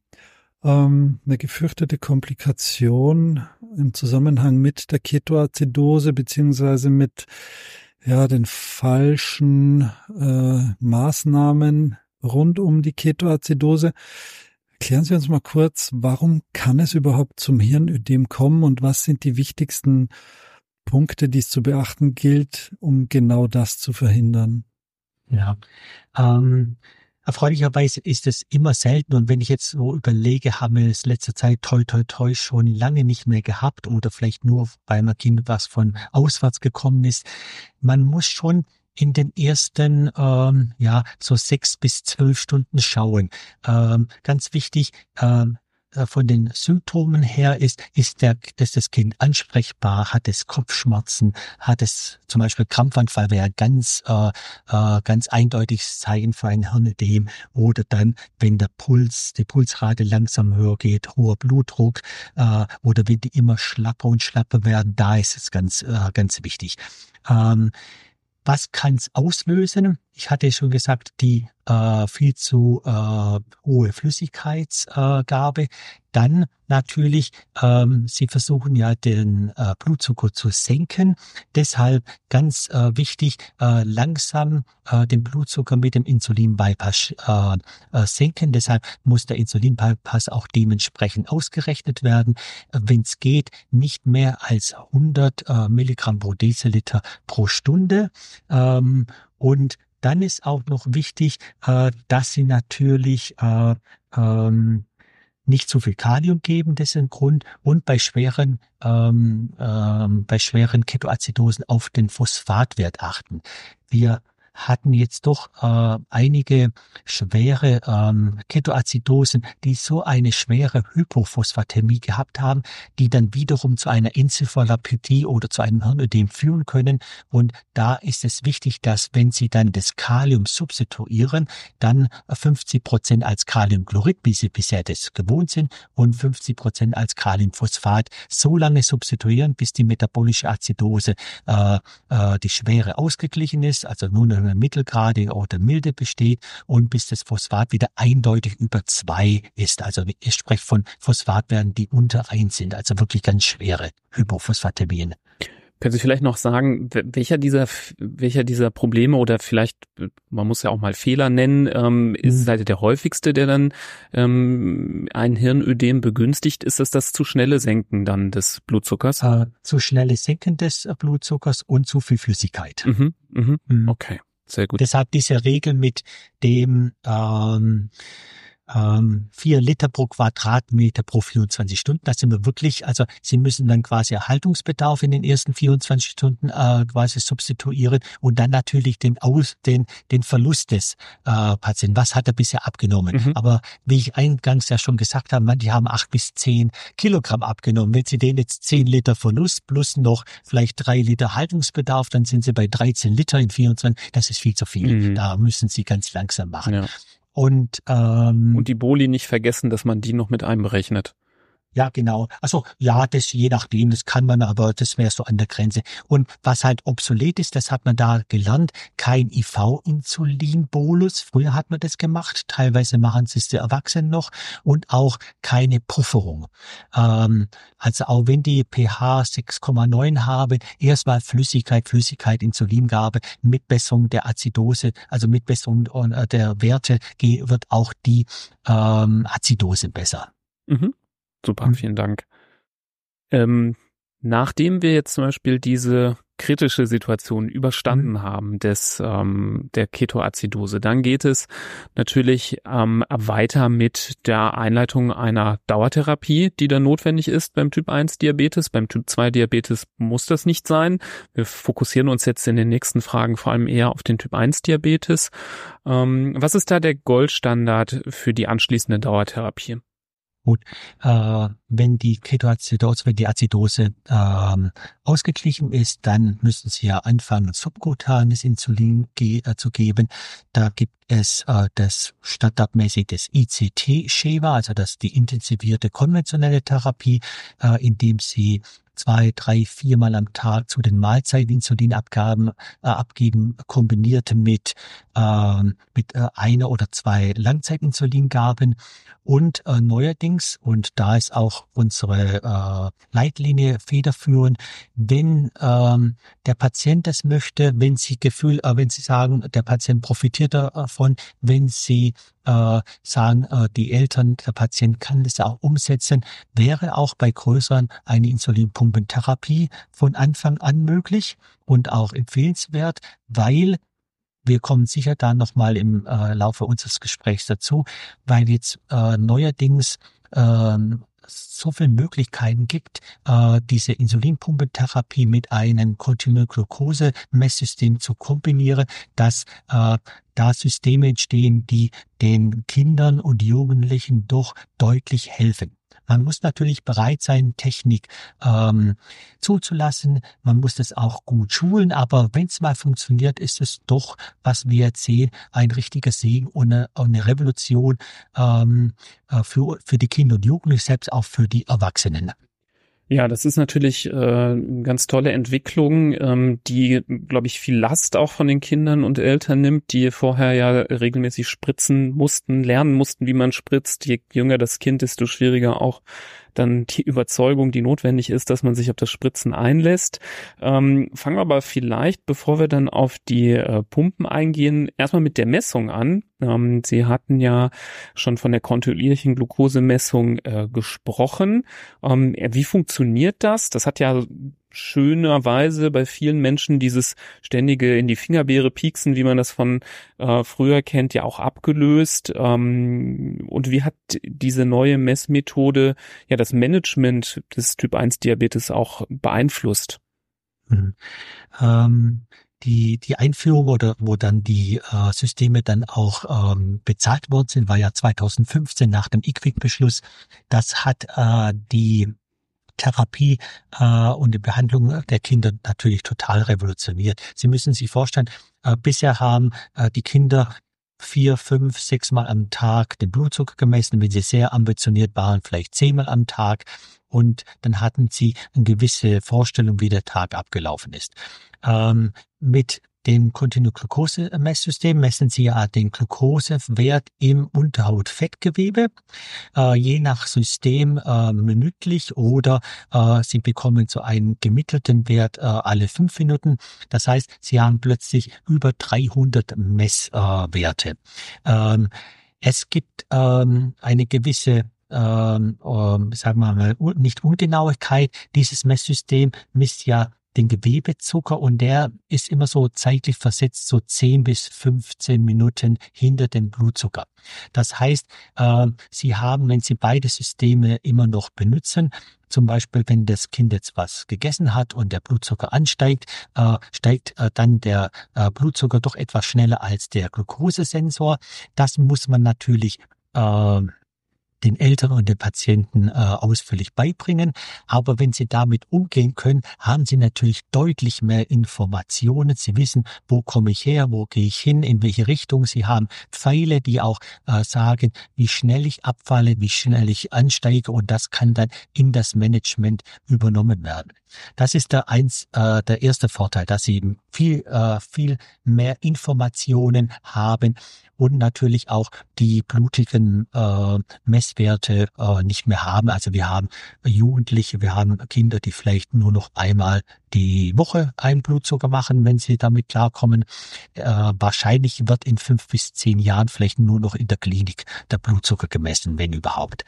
Speaker 3: ähm, eine gefürchtete Komplikation im Zusammenhang mit der Ketoazidose beziehungsweise mit ja den falschen äh, Maßnahmen rund um die Ketoazidose. Erklären Sie uns mal kurz, warum kann es überhaupt zum Hirnödem kommen und was sind die wichtigsten Punkte, die es zu beachten gilt, um genau das zu verhindern?
Speaker 2: Ja, ähm, erfreulicherweise ist es immer selten, und wenn ich jetzt so überlege, haben wir es letzter Zeit toi toi toi schon lange nicht mehr gehabt oder vielleicht nur bei einem Kind, was von auswärts gekommen ist. Man muss schon in den ersten, ähm, ja, so sechs bis zwölf Stunden schauen. Ähm, ganz wichtig, ähm, von den Symptomen her ist, ist der, ist das Kind ansprechbar, hat es Kopfschmerzen, hat es zum Beispiel Krampfanfall, wäre ganz, äh, äh, ganz eindeutiges Zeichen für ein Hirnödem, oder dann, wenn der Puls, die Pulsrate langsam höher geht, hoher Blutdruck, äh, oder wenn die immer schlapper und schlapper werden, da ist es ganz, äh, ganz wichtig. Ähm, Was kann es auslösen? Ich hatte schon gesagt, die äh, viel zu äh, hohe Flüssigkeitsgabe. Äh, Dann natürlich, ähm, Sie versuchen ja den äh, Blutzucker zu senken. Deshalb ganz äh, wichtig, äh, langsam äh, den Blutzucker mit dem Insulin-Bypass äh, äh, senken. Deshalb muss der Insulin-Bypass auch dementsprechend ausgerechnet werden. Äh, Wenn es geht, nicht mehr als hundert äh, Milligramm pro Deziliter pro Stunde. Ähm, und dann ist auch noch wichtig, äh, dass Sie natürlich äh, ähm, nicht zu viel Kalium geben, das ist ein Grund, und bei schweren ähm, ähm, bei schweren Ketoazidosen auf den Phosphatwert achten. Wir hatten jetzt doch äh, einige schwere ähm, Ketoazidosen, die so eine schwere Hypophosphatämie gehabt haben, die dann wiederum zu einer Enzephalopathie oder zu einem Hirnödem führen können. Und da ist es wichtig, dass, wenn Sie dann das Kalium substituieren, dann fünfzig Prozent als Kaliumchlorid, wie Sie bisher das gewohnt sind, und fünfzig Prozent als Kaliumphosphat so lange substituieren, bis die metabolische Azidose, äh, äh, die Schwere ausgeglichen ist, also nur eine sagen wir, mittelgrade oder milde besteht und bis das Phosphat wieder eindeutig über zwei ist. Also ich spreche von Phosphatwerten, die unter eins sind, also wirklich ganz schwere Hypophosphatämien.
Speaker 1: Können Sie vielleicht noch sagen, welcher dieser welcher dieser Probleme oder vielleicht, man muss ja auch mal Fehler nennen, ähm, ist halt der häufigste, der dann ähm, ein Hirnödem begünstigt? Ist es das zu schnelle Senken dann des Blutzuckers?
Speaker 2: Äh, zu schnelle Senken des Blutzuckers und zu viel Flüssigkeit.
Speaker 1: Mhm, mhm, mhm. Okay, sehr gut.
Speaker 2: Deshalb diese Regel mit dem ähm, Ähm, vier Liter pro Quadratmeter pro vierundzwanzig Stunden. Da sind wir wirklich, also Sie müssen dann quasi Erhaltungsbedarf in den ersten vierundzwanzig Stunden äh, quasi substituieren und dann natürlich den Aus, den den Verlust des äh, Patienten. Was hat er bisher abgenommen? Mhm. Aber wie ich eingangs ja schon gesagt habe, man, die haben acht bis zehn Kilogramm abgenommen. Wenn Sie den jetzt zehn Liter Verlust plus noch vielleicht drei Liter Haltungsbedarf, dann sind Sie bei dreizehn Liter in vierundzwanzig. Das ist viel zu viel. Mhm. Da müssen Sie ganz langsam machen.
Speaker 1: Ja.
Speaker 2: Und, ähm,
Speaker 1: und die Boli nicht vergessen, dass man die noch mit einberechnet.
Speaker 2: Ja, genau. Also ja, das je nachdem, das kann man, aber das wäre so an der Grenze. Und was halt obsolet ist, das hat man da gelernt, kein I V-Insulinbolus. Früher hat man das gemacht, teilweise machen es die Erwachsenen noch. Und auch keine Pufferung. Ähm, also auch wenn die pH sechs Komma neun haben, erstmal Flüssigkeit, Flüssigkeit, Insulingabe, mit Besserung der Azidose, also mit Besserung der Werte wird auch die ähm, Azidose besser.
Speaker 1: Mhm. Super, vielen Dank. Ähm, nachdem wir jetzt zum Beispiel diese kritische Situation überstanden mhm. haben des ähm, der Ketoazidose, dann geht es natürlich ähm, weiter mit der Einleitung einer Dauertherapie, die dann notwendig ist beim Typ eins Diabetes. Beim Typ zwei Diabetes muss das nicht sein. Wir fokussieren uns jetzt in den nächsten Fragen vor allem eher auf den Typ eins Diabetes. Ähm, was ist da der Goldstandard für die anschließende Dauertherapie?
Speaker 2: Gut, äh, wenn die Ketoazidose, wenn die Azidose ähm, ausgeglichen ist, dann müssen Sie ja anfangen, subkutanes Insulin ge- äh, zu geben. Da gibt es äh, das standardmäßig das I C T-Schema, also das die intensivierte konventionelle Therapie, äh, indem Sie zwei, drei, viermal am Tag zu den Mahlzeiten Insulinabgaben äh, abgeben, kombiniert mit äh, mit äh, einer oder zwei Langzeitinsulingaben und äh, neuerdings, und da ist auch unsere äh, Leitlinie federführend, wenn ähm, der Patient das möchte, wenn Sie Gefühl, äh, wenn Sie sagen, der Patient profitiert davon, wenn Sie äh, sagen, äh, die Eltern, der Patient kann das auch umsetzen, wäre auch bei größeren eine Insulinpumpentherapie von Anfang an möglich und auch empfehlenswert, weil wir kommen sicher da nochmal im äh, Laufe unseres Gesprächs dazu, weil jetzt äh, neuerdings äh, so viele Möglichkeiten gibt, äh, diese Insulinpumpentherapie mit einem Kontinuum-Glucose-Messsystem zu kombinieren, dass äh, da Systeme entstehen, die den Kindern und Jugendlichen doch deutlich helfen. Man muss natürlich bereit sein, Technik ähm, zuzulassen. Man muss das auch gut schulen. Aber wenn es mal funktioniert, ist es doch, was wir jetzt sehen, ein richtiger Segen und eine, eine Revolution ähm, für, für die Kinder und Jugendlichen, selbst auch für die Erwachsenen.
Speaker 1: Ja, das ist natürlich äh, eine ganz tolle Entwicklung, ähm, die, glaube ich, viel Last auch von den Kindern und Eltern nimmt, die vorher ja regelmäßig spritzen mussten, lernen mussten, wie man spritzt. Je jünger das Kind, desto schwieriger auch dann die Überzeugung, die notwendig ist, dass man sich auf das Spritzen einlässt. Ähm, fangen wir aber vielleicht, bevor wir dann auf die äh, Pumpen eingehen, erstmal mit der Messung an. Ähm, Sie hatten ja schon von der kontinuierlichen Glukosemessung äh, gesprochen. Ähm, wie funktioniert das? Das hat ja schönerweise bei vielen Menschen dieses ständige in die Fingerbeere pieksen, wie man das von äh, früher kennt, ja auch abgelöst. Ähm, und wie hat diese neue Messmethode ja das Management des Typ eins Diabetes auch beeinflusst?
Speaker 2: Mhm. Ähm Die, die Einführung oder wo dann die äh, Systeme dann auch ähm, bezahlt worden sind, war ja zweitausendfünfzehn nach dem I Q W I C-Beschluss. Das hat äh, die Therapie äh, und die Behandlung der Kinder natürlich total revolutioniert. Sie müssen sich vorstellen, äh, bisher haben äh, die Kinder vier, fünf, sechs Mal am Tag den Blutzucker gemessen, wenn sie sehr ambitioniert waren, vielleicht zehnmal am Tag. Und dann hatten sie eine gewisse Vorstellung, wie der Tag abgelaufen ist. Ähm, mit dem Kontinuum-Glucose-Messsystem messen Sie ja den Glukosewert im Unterhautfettgewebe, äh, je nach System äh, minütlich oder äh, Sie bekommen so einen gemittelten Wert äh, alle fünf Minuten. Das heißt, Sie haben plötzlich über dreihundert Messwerte. Äh, ähm, es gibt ähm, eine gewisse Ähm, ähm, sagen wir mal, nicht Ungenauigkeit. Dieses Messsystem misst ja den Gewebezucker und der ist immer so zeitlich versetzt, so zehn bis fünfzehn Minuten hinter dem Blutzucker. Das heißt, äh, Sie haben, wenn Sie beide Systeme immer noch benutzen, zum Beispiel, wenn das Kind jetzt was gegessen hat und der Blutzucker ansteigt, äh, steigt äh, dann der äh, Blutzucker doch etwas schneller als der Glukosesensor. Das muss man natürlich äh, den Eltern und den Patienten äh, ausführlich beibringen. Aber wenn Sie damit umgehen können, haben Sie natürlich deutlich mehr Informationen. Sie wissen, wo komme ich her, wo gehe ich hin, in welche Richtung. Sie haben Pfeile, die auch äh, sagen, wie schnell ich abfalle, wie schnell ich ansteige, und das kann dann in das Management übernommen werden. Das ist der eins, äh, der erste Vorteil, dass Sie eben viel, äh, viel mehr Informationen haben und natürlich auch die blutigen äh, Messwerte äh, nicht mehr haben. Also wir haben Jugendliche, wir haben Kinder, die vielleicht nur noch einmal die Woche einen Blutzucker machen, wenn sie damit klarkommen. Äh, wahrscheinlich wird in fünf bis zehn Jahren vielleicht nur noch in der Klinik der Blutzucker gemessen, wenn überhaupt.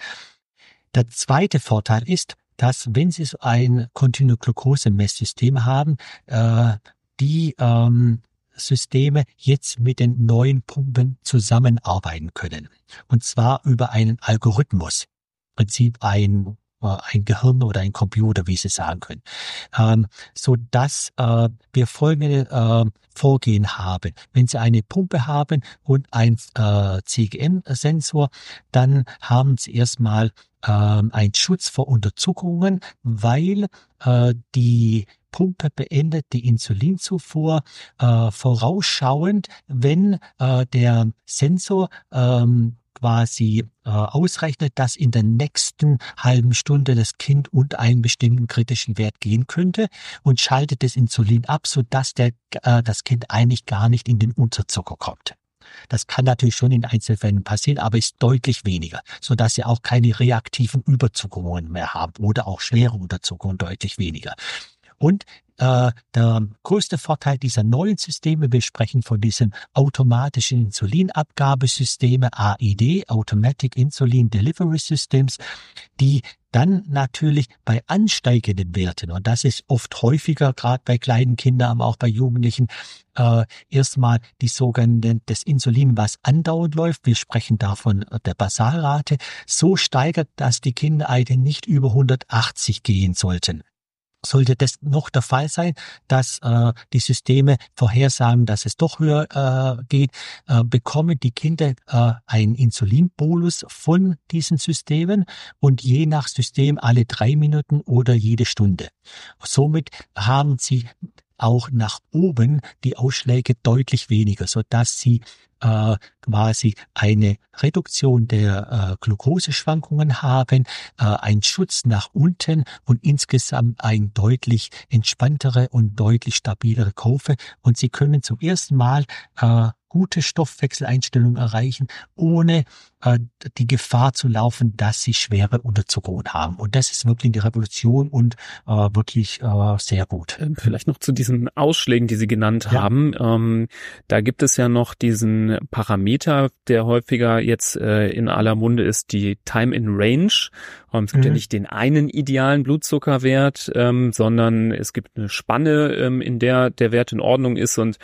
Speaker 2: Der zweite Vorteil ist, dass wenn Sie so ein Kontinuum-Glucose-Messsystem haben, äh, die ähm, Systeme jetzt mit den neuen Pumpen zusammenarbeiten können. Und zwar über einen Algorithmus. Im Prinzip ein, äh, ein Gehirn oder ein Computer, wie Sie sagen können. Ähm, so dass äh, wir folgende äh, Vorgehen haben. Wenn Sie eine Pumpe haben und ein äh, C G M-Sensor, dann haben Sie erstmal äh, einen Schutz vor Unterzuckerungen, weil äh, die Pumpe beendet die Insulinzufuhr äh, vorausschauend, wenn äh, der Sensor ähm, quasi äh, ausrechnet, dass in der nächsten halben Stunde das Kind unter einen bestimmten kritischen Wert gehen könnte, und schaltet das Insulin ab, sodass der, äh, das Kind eigentlich gar nicht in den Unterzucker kommt. Das kann natürlich schon in Einzelfällen passieren, aber ist deutlich weniger, sodass Sie auch keine reaktiven Überzuckerungen mehr haben oder auch schwere Unterzuckerungen deutlich weniger. Und äh, der größte Vorteil dieser neuen Systeme, wir sprechen von diesen automatischen Insulinabgabesysteme, A I D, Automatic Insulin Delivery Systems, die dann natürlich bei ansteigenden Werten, und das ist oft häufiger, gerade bei kleinen Kindern, aber auch bei Jugendlichen, äh, erstmal die sogenannte, das Insulin, was andauernd läuft, wir sprechen davon der Basalrate, so steigert, dass die Kinder eigentlich nicht über hundertachtzig gehen sollten. Sollte das noch der Fall sein, dass äh, die Systeme vorhersagen, dass es doch höher äh, geht, äh, bekommen die Kinder äh, einen Insulinbolus von diesen Systemen, und je nach System alle drei Minuten oder jede Stunde. Somit haben sie auch nach oben die Ausschläge deutlich weniger, sodass sie äh, quasi eine Reduktion der äh, Glukoseschwankungen haben, äh, einen Schutz nach unten und insgesamt ein deutlich entspanntere und deutlich stabilere Kurve. Und Sie können zum ersten Mal äh, gute Stoffwechseleinstellungen erreichen, ohne äh, die Gefahr zu laufen, dass Sie schwere Unterzuckerung haben. Und das ist wirklich eine Revolution und äh, wirklich äh, sehr gut.
Speaker 1: Vielleicht noch zu diesen Ausschlägen, die Sie genannt ja. haben. Ähm, da gibt es ja noch diesen Parameter, der häufiger jetzt äh, in aller Munde ist, die Time in Range. Ähm, es gibt mhm. ja nicht den einen idealen Blutzuckerwert, ähm, sondern es gibt eine Spanne, ähm, in der der Wert in Ordnung ist, und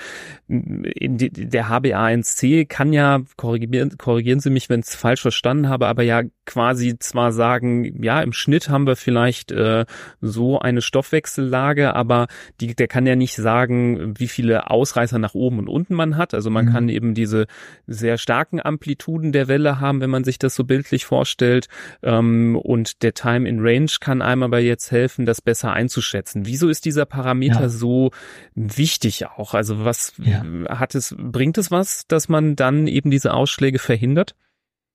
Speaker 1: in die, der H b A eins C kann ja, korrigieren, korrigieren Sie mich, wenn ich es falsch verstanden habe, aber ja quasi zwar sagen, ja, im Schnitt haben wir vielleicht äh, so eine Stoffwechsellage, aber die, der kann ja nicht sagen, wie viele Ausreißer nach oben und unten man hat. Also man mhm. kann eben diese sehr starken Amplituden der Welle haben, wenn man sich das so bildlich vorstellt. Ähm, und der Time in Range kann einem aber jetzt helfen, das besser einzuschätzen. Wieso ist dieser Parameter ja. so wichtig auch? Also was ja. hat es, bringt es was, dass man dann eben diese Ausschläge verhindert?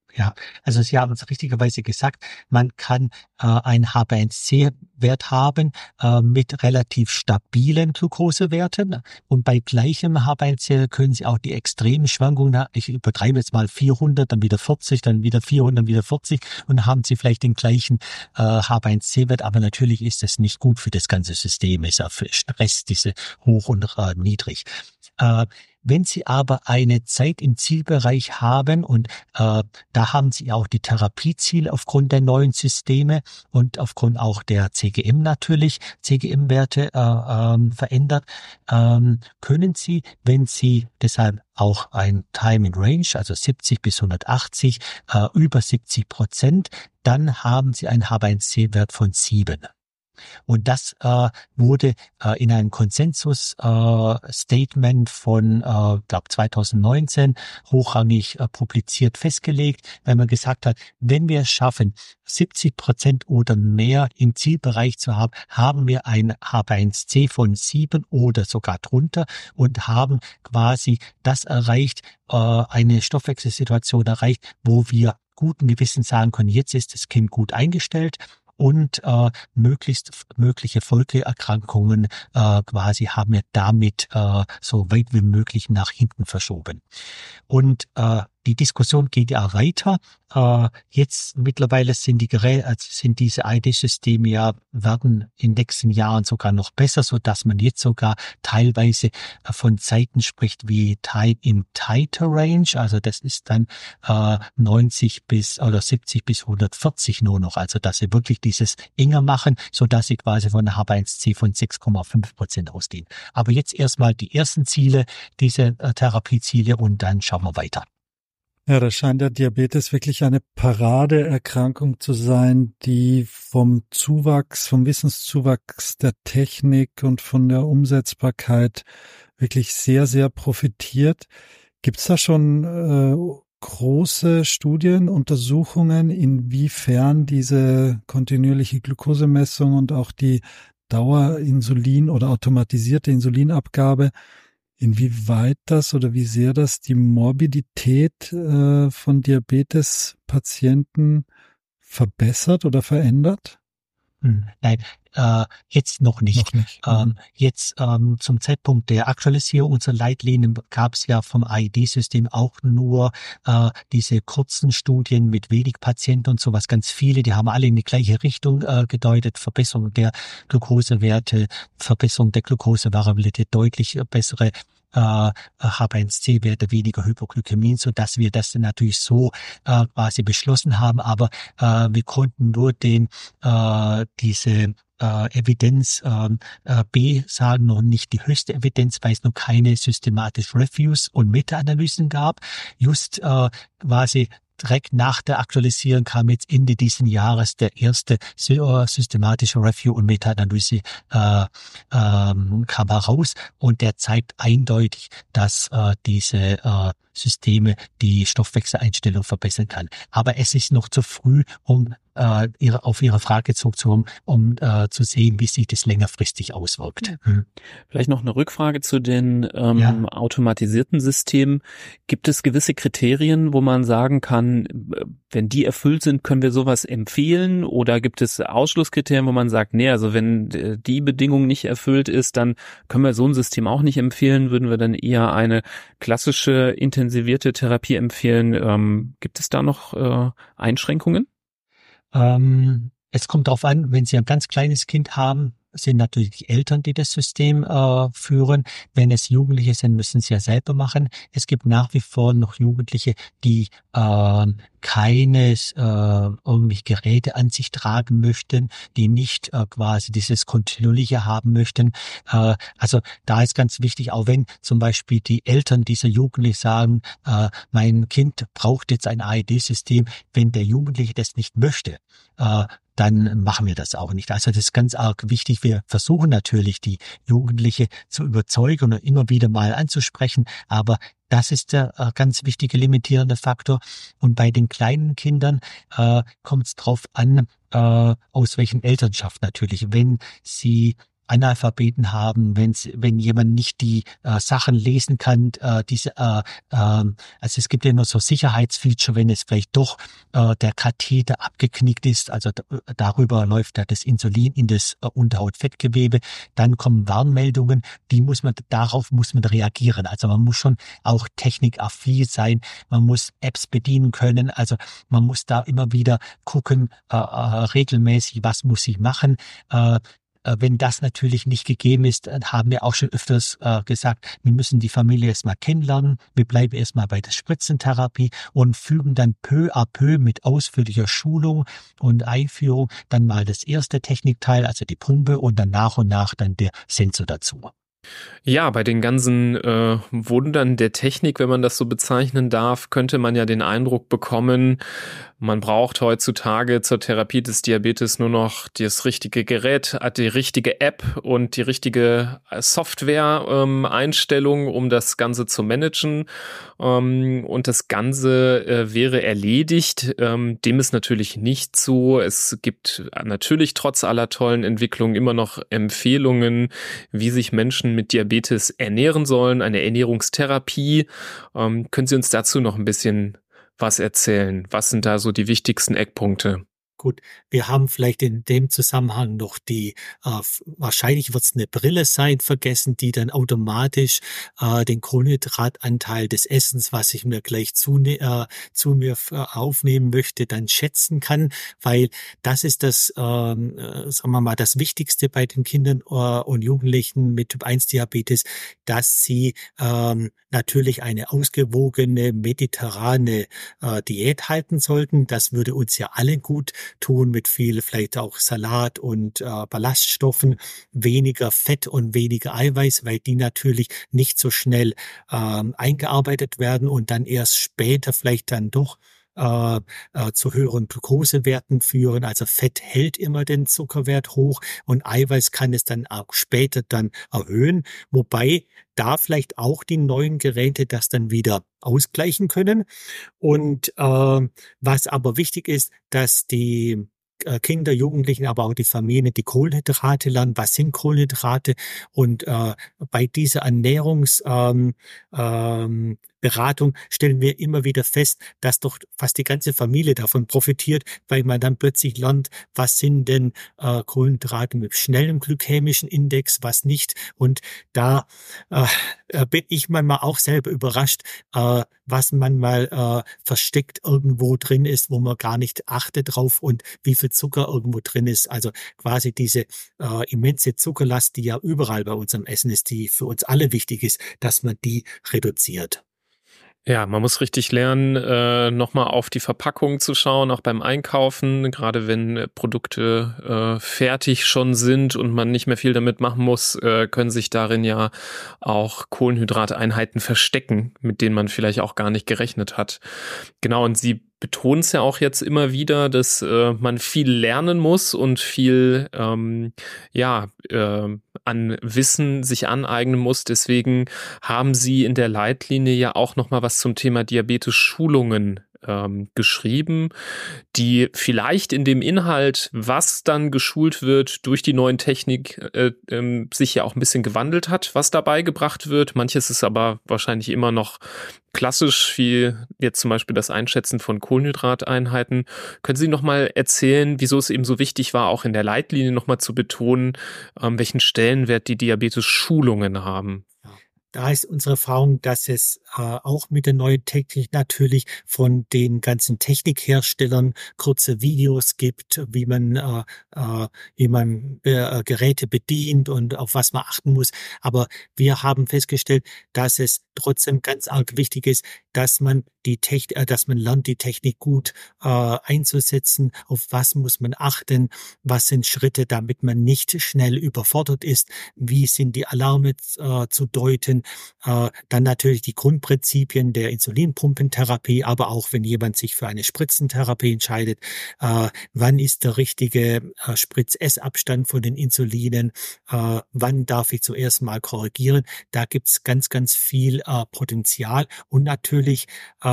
Speaker 2: Ja, also Sie haben es richtigerweise gesagt, man kann äh, einen H b A eins C Wert haben äh, mit relativ stabilen Glukosewerten und bei gleichem H b A eins C können Sie auch die extremen Schwankungen, ich übertreibe jetzt mal vierhundert, dann wieder vierzig, dann wieder vierhundert, dann wieder vierzig und haben Sie vielleicht den gleichen äh, H b A eins C Wert, aber natürlich ist das nicht gut für das ganze System, ist ja für Stress, diese hoch und äh, niedrig. Äh, Wenn Sie aber eine Zeit im Zielbereich haben und äh, da haben Sie auch die Therapieziele aufgrund der neuen Systeme und aufgrund auch der C G M natürlich, C G M-Werte äh, ähm, verändert, ähm, können Sie, wenn Sie deshalb auch ein Time in Range, also siebzig bis hundertachtzig, äh, über siebzig Prozent, dann haben Sie einen H b A eins C Wert von sieben. Und das äh, wurde äh, in einem Konsensus-Statement äh, von, äh, glaube zweitausendneunzehn hochrangig äh, publiziert festgelegt, weil man gesagt hat, wenn wir es schaffen, siebzig Prozent oder mehr im Zielbereich zu haben, haben wir ein H b A eins C von sieben oder sogar drunter und haben quasi das erreicht, äh, eine Stoffwechselsituation erreicht, wo wir guten Gewissens sagen können, jetzt ist das Kind gut eingestellt und äh, möglichst mögliche Folgeerkrankungen äh, quasi haben wir damit äh, so weit wie möglich nach hinten verschoben. Und äh, die Diskussion geht ja weiter. Äh, jetzt mittlerweile sind die Geräte, also sind diese I D-Systeme ja, werden in den nächsten Jahren sogar noch besser, so dass man jetzt sogar teilweise äh, von Zeiten spricht wie Time in Tighter Range. Also das ist dann äh, neunzig bis oder siebzig bis hundertvierzig nur noch. Also dass sie wirklich dieses enger machen, so dass sie quasi von H b A eins C von sechs Komma fünf Prozent ausgehen. Aber jetzt erstmal die ersten Ziele, diese äh, Therapieziele und dann schauen wir weiter.
Speaker 3: Ja, da scheint der Diabetes wirklich eine Paradeerkrankung zu sein, die vom Zuwachs, vom Wissenszuwachs der Technik und von der Umsetzbarkeit wirklich sehr, sehr profitiert. Gibt's da schon äh, große Studien, Untersuchungen, inwiefern diese kontinuierliche Glukosemessung und auch die Dauerinsulin oder automatisierte Insulinabgabe, inwieweit das oder wie sehr das die Morbidität äh, von Diabetespatienten verbessert oder verändert?
Speaker 2: Hm, nein, äh, jetzt noch nicht.
Speaker 3: Noch nicht.
Speaker 2: Ähm, jetzt ähm, zum Zeitpunkt der Aktualisierung unserer Leitlinien gab es ja vom I D-System auch nur äh, diese kurzen Studien mit wenig Patienten und sowas, ganz viele, die haben alle in die gleiche Richtung äh, gedeutet, Verbesserung der Glukosewerte, Verbesserung der Glukosevariabilität, deutlich bessere äh, H b A eins C Werte, weniger Hypoglykämien, so dass wir das dann natürlich so äh, quasi beschlossen haben, aber äh, wir konnten nur den äh, diese äh, Evidenz äh, äh, B sagen, noch nicht die höchste Evidenz, weil es noch keine systematischen Reviews und Meta-Analysen gab. Just äh, quasi direkt nach der Aktualisierung kam jetzt Ende diesen Jahres der erste systematische Review und Meta-Analyse äh, ähm, kam heraus und der zeigt eindeutig, dass äh, diese äh, Systeme die Stoffwechseleinstellung verbessern kann. Aber es ist noch zu früh, um äh, ihre, auf Ihre Frage zurückzukommen, um äh, zu sehen, wie sich das längerfristig auswirkt. Hm.
Speaker 1: Vielleicht noch eine Rückfrage zu den ähm, ja. automatisierten Systemen. Gibt es gewisse Kriterien, wo man sagen kann, wenn die erfüllt sind, können wir sowas empfehlen? Oder gibt es Ausschlusskriterien, wo man sagt, nee, also wenn die Bedingung nicht erfüllt ist, dann können wir so ein System auch nicht empfehlen? Würden wir dann eher eine klassische intensivierte Therapie empfehlen? Ähm, gibt es da noch äh, Einschränkungen?
Speaker 2: Ähm, es kommt darauf an, wenn Sie ein ganz kleines Kind haben, sind natürlich die Eltern, die das System äh, führen. Wenn es Jugendliche sind, müssen sie ja selber machen. Es gibt nach wie vor noch Jugendliche, die äh, keines äh, irgendwie Geräte an sich tragen möchten, die nicht äh, quasi dieses Kontinuierliche haben möchten. Äh, also da ist ganz wichtig, auch wenn zum Beispiel die Eltern dieser Jugendlichen sagen, äh, mein Kind braucht jetzt ein A E D-System, wenn der Jugendliche das nicht möchte, äh, dann machen wir das auch nicht. Also das ist ganz arg wichtig. Wir versuchen natürlich, die Jugendliche zu überzeugen und immer wieder mal anzusprechen, aber das ist der äh, ganz wichtige limitierende Faktor. Und bei den kleinen Kindern äh, kommt es drauf an, äh, aus welchen Elternschaft natürlich. Wenn sie Analphabeten haben, wenn wenn jemand nicht die äh, Sachen lesen kann, äh, diese, äh, äh, also es gibt ja nur so Sicherheitsfeature, wenn es vielleicht doch äh, der Katheter abgeknickt ist, also d- darüber läuft ja das Insulin in das äh, Unterhautfettgewebe, dann kommen Warnmeldungen, die muss man, darauf muss man reagieren. Also man muss schon auch technikaffin sein, man muss Apps bedienen können, also man muss da immer wieder gucken, äh, äh, regelmäßig, was muss ich machen, äh, wenn das natürlich nicht gegeben ist, haben wir auch schon öfters äh, gesagt, wir müssen die Familie erstmal kennenlernen. Wir bleiben erstmal bei der Spritzentherapie und fügen dann peu à peu mit ausführlicher Schulung und Einführung dann mal das erste Technikteil, also die Pumpe und dann nach und nach dann der Sensor dazu.
Speaker 1: Ja, bei den ganzen äh, Wundern der Technik, wenn man das so bezeichnen darf, könnte man ja den Eindruck bekommen, man braucht heutzutage zur Therapie des Diabetes nur noch das richtige Gerät, die richtige App und die richtige Software-Einstellung, ähm, um das Ganze zu managen. Ähm, und das Ganze äh, wäre erledigt. Ähm, dem ist natürlich nicht so. Es gibt natürlich trotz aller tollen Entwicklungen immer noch Empfehlungen, wie sich Menschen mit Diabetes ernähren sollen, eine Ernährungstherapie. Ähm, können Sie uns dazu noch ein bisschen was erzählen? Was sind da so die wichtigsten Eckpunkte?
Speaker 2: Gut, wir haben vielleicht in dem Zusammenhang noch die, äh, wahrscheinlich wird es eine Brille sein, vergessen, die dann automatisch äh, den Kohlenhydratanteil des Essens, was ich mir gleich zu, äh, zu mir aufnehmen möchte, dann schätzen kann, weil das ist das, ähm, äh, sagen wir mal, das Wichtigste bei den Kindern äh, und Jugendlichen mit Typ eins Diabetes, dass sie ähm, natürlich eine ausgewogene, mediterrane äh, Diät halten sollten. Das würde uns ja alle gut tun, mit viel vielleicht auch Salat und äh, Ballaststoffen, weniger Fett und weniger Eiweiß, weil die natürlich nicht so schnell ähm, eingearbeitet werden und dann erst später vielleicht dann doch äh, äh, zu höheren Glukosewerten führen. Also Fett hält immer den Zuckerwert hoch und Eiweiß kann es dann auch später dann erhöhen, wobei da vielleicht auch die neuen Geräte das dann wieder ausgleichen können. Und äh, was aber wichtig ist, dass die äh, Kinder, Jugendlichen, aber auch die Familien die Kohlenhydrate lernen. Was sind Kohlenhydrate? Und äh, bei dieser Ernährungs ähm, ähm, Beratung stellen wir immer wieder fest, dass doch fast die ganze Familie davon profitiert, weil man dann plötzlich lernt, was sind denn äh, Kohlenhydrate mit schnellem glykämischen Index, was nicht. Und da äh, bin ich manchmal auch selber überrascht, äh, was manchmal äh, versteckt irgendwo drin ist, wo man gar nicht achtet drauf und wie viel Zucker irgendwo drin ist. Also quasi diese äh, immense Zuckerlast, die ja überall bei uns am Essen ist, die für uns alle wichtig ist, dass man die reduziert.
Speaker 1: Ja, man muss richtig lernen, äh, nochmal auf die Verpackung zu schauen, auch beim Einkaufen, gerade wenn äh, Produkte äh, fertig schon sind und man nicht mehr viel damit machen muss, äh, können sich darin ja auch Kohlenhydrateinheiten verstecken, mit denen man vielleicht auch gar nicht gerechnet hat. Genau, und Sie betonen es ja auch jetzt immer wieder, dass äh, man viel lernen muss und viel ähm, ja äh, an Wissen sich aneignen muss. Deswegen haben Sie in der Leitlinie ja auch noch mal was zum Thema Diabetes-Schulungen ähm, geschrieben, die vielleicht in dem Inhalt, was dann geschult wird durch die neuen Technik, äh, äh, sich ja auch ein bisschen gewandelt hat, was dabei gebracht wird. Manches ist aber wahrscheinlich immer noch klassisch, wie jetzt zum Beispiel das Einschätzen von Kohlenhydrateinheiten. Können Sie noch mal erzählen, wieso es eben so wichtig war, auch in der Leitlinie noch mal zu betonen, ähm, welchen Stellenwert die Diabetes-Schulungen haben?
Speaker 2: Da ist unsere Erfahrung, dass es äh, auch mit der neuen Technik natürlich von den ganzen Technikherstellern kurze Videos gibt, wie man, äh, äh, wie man äh, Geräte bedient und auf was man achten muss. Aber wir haben festgestellt, dass es trotzdem ganz arg wichtig ist, dass man die Technik, äh, dass man lernt, die Technik gut äh, einzusetzen. Auf was muss man achten? Was sind Schritte, damit man nicht schnell überfordert ist? Wie sind die Alarme äh, zu deuten? Äh, dann natürlich die Grundprinzipien der Insulinpumpentherapie, aber auch wenn jemand sich für eine Spritzentherapie entscheidet, äh, wann ist der richtige äh, Spritz-Essabstand von den Insulinen, äh, wann darf ich zuerst mal korrigieren. Da gibt's ganz, ganz viel äh, Potenzial und natürlich äh,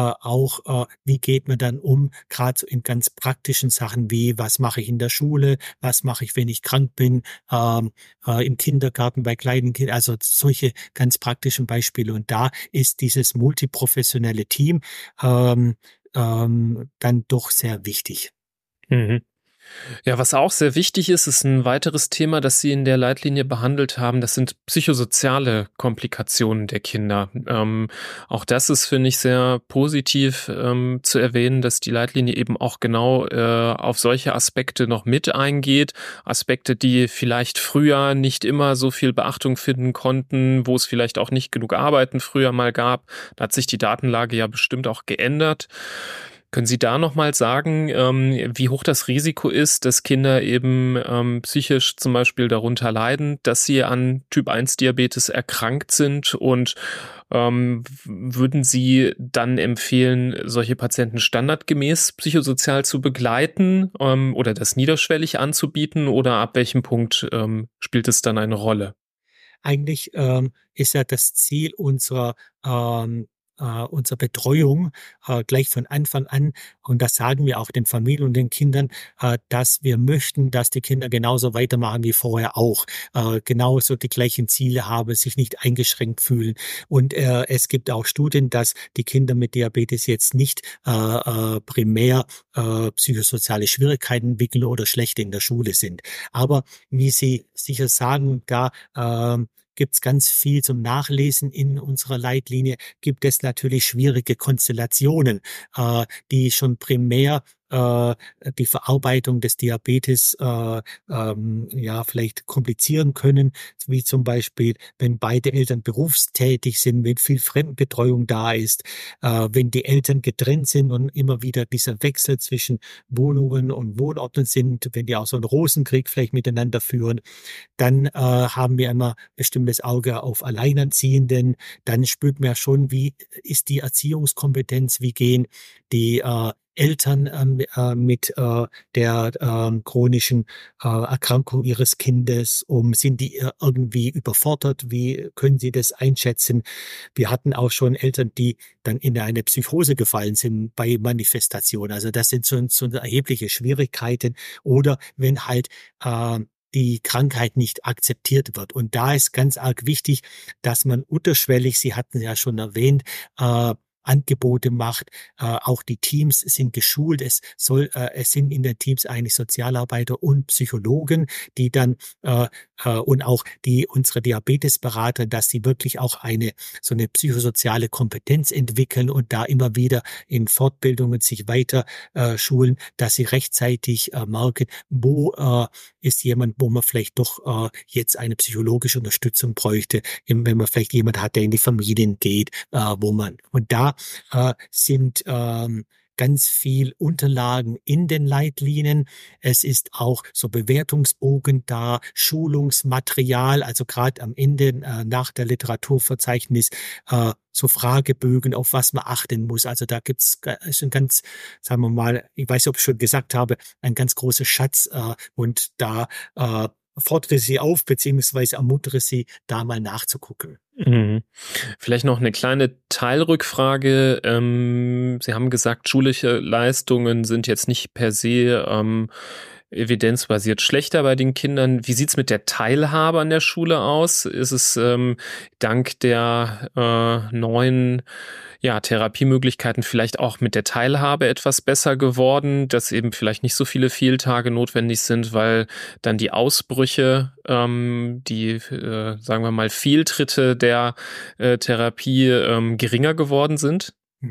Speaker 2: auch, äh, wie geht man dann um, gerade so in ganz praktischen Sachen wie, was mache ich in der Schule, was mache ich, wenn ich krank bin, ähm, äh, im Kindergarten bei kleinen Kindern, also solche ganz praktischen Beispiele. Und da ist dieses multiprofessionelle Team ähm, ähm, dann doch sehr wichtig.
Speaker 1: Mhm. Ja, was auch sehr wichtig ist, ist ein weiteres Thema, das Sie in der Leitlinie behandelt haben. Das sind psychosoziale Komplikationen der Kinder. Ähm, auch das ist, finde ich, sehr positiv ähm, zu erwähnen, dass die Leitlinie eben auch genau äh, auf solche Aspekte noch mit eingeht. Aspekte, die vielleicht früher nicht immer so viel Beachtung finden konnten, wo es vielleicht auch nicht genug Arbeiten früher mal gab. Da hat sich die Datenlage ja bestimmt auch geändert. Können Sie da nochmal sagen, ähm, wie hoch das Risiko ist, dass Kinder eben ähm, psychisch zum Beispiel darunter leiden, dass sie an Typ eins Diabetes erkrankt sind? Und ähm, würden Sie dann empfehlen, solche Patienten standardgemäß psychosozial zu begleiten ähm, oder das niederschwellig anzubieten? Oder ab welchem Punkt ähm, spielt es dann eine Rolle?
Speaker 2: Eigentlich ähm, ist ja das Ziel unserer ähm, äh, unserer Betreuung äh, gleich von Anfang an, und das sagen wir auch den Familien und den Kindern, äh, dass wir möchten, dass die Kinder genauso weitermachen wie vorher auch, äh, genauso die gleichen Ziele haben, sich nicht eingeschränkt fühlen. Und äh, es gibt auch Studien, dass die Kinder mit Diabetes jetzt nicht äh, äh, primär äh, psychosoziale Schwierigkeiten entwickeln oder schlecht in der Schule sind. Aber wie Sie sicher sagen, da äh, gibt es ganz viel zum Nachlesen in unserer Leitlinie, gibt es natürlich schwierige Konstellationen, äh, die schon primär äh, die Verarbeitung des Diabetes äh, ähm, ja vielleicht komplizieren können, wie zum Beispiel, wenn beide Eltern berufstätig sind, wenn viel Fremdenbetreuung da ist, äh, wenn die Eltern getrennt sind und immer wieder dieser Wechsel zwischen Wohnungen und Wohnorten sind, wenn die auch so einen Rosenkrieg vielleicht miteinander führen, dann äh, haben wir immer bestimmtes Auge auf Alleinerziehenden, dann spürt man ja schon, wie ist die Erziehungskompetenz, wie gehen die äh, Eltern ähm, äh, mit äh, der äh, chronischen äh, Erkrankung ihres Kindes um? Sind die äh, irgendwie überfordert? Wie können sie das einschätzen? Wir hatten auch schon Eltern, die dann in eine Psychose gefallen sind bei Manifestationen. Also das sind so, so erhebliche Schwierigkeiten. Oder wenn halt äh, die Krankheit nicht akzeptiert wird. Und da ist ganz arg wichtig, dass man unterschwellig, Sie hatten ja schon erwähnt, äh, Angebote macht. Äh, auch die Teams sind geschult. Es soll, äh, es sind in den Teams eigentlich Sozialarbeiter und Psychologen, die dann äh, äh, und auch die unsere Diabetesberater, dass sie wirklich auch eine so eine psychosoziale Kompetenz entwickeln und da immer wieder in Fortbildungen sich weiter äh, schulen, dass sie rechtzeitig äh, merken, wo äh, ist jemand, wo man vielleicht doch äh, jetzt eine psychologische Unterstützung bräuchte, wenn man vielleicht jemand hat, der in die Familien geht, äh, wo man und da äh, sind ähm, ganz viel Unterlagen in den Leitlinien. Es ist auch so Bewertungsbogen da, Schulungsmaterial, also gerade am Ende äh, nach der Literaturverzeichnis äh, so Fragebögen, auf was man achten muss. Also da gibt's ist ein ganz, sagen wir mal, ich weiß nicht, ob ich schon gesagt habe, ein ganz großer Schatz äh, und da äh, fordere sie auf, beziehungsweise ermuntere sie, da mal nachzugucken.
Speaker 1: Mhm. Vielleicht noch eine kleine Teilrückfrage. Ähm, Sie haben gesagt, schulische Leistungen sind jetzt nicht per se ähm, evidenzbasiert schlechter bei den Kindern. Wie sieht's mit der Teilhabe an der Schule aus? Ist es ähm, dank der äh, neuen ja, Therapiemöglichkeiten vielleicht auch mit der Teilhabe etwas besser geworden, dass eben vielleicht nicht so viele Fehltage notwendig sind, weil dann die Ausbrüche, ähm, die, äh, sagen wir mal, Fehltritte der äh, Therapie ähm, geringer geworden sind?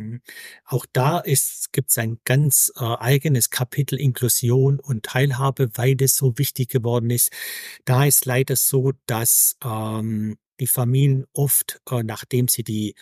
Speaker 2: Auch da gibt es ein ganz äh, eigenes Kapitel Inklusion und Teilhabe, weil das so wichtig geworden ist. Da ist leider so, dass ähm, die Familien oft, äh, nachdem sie die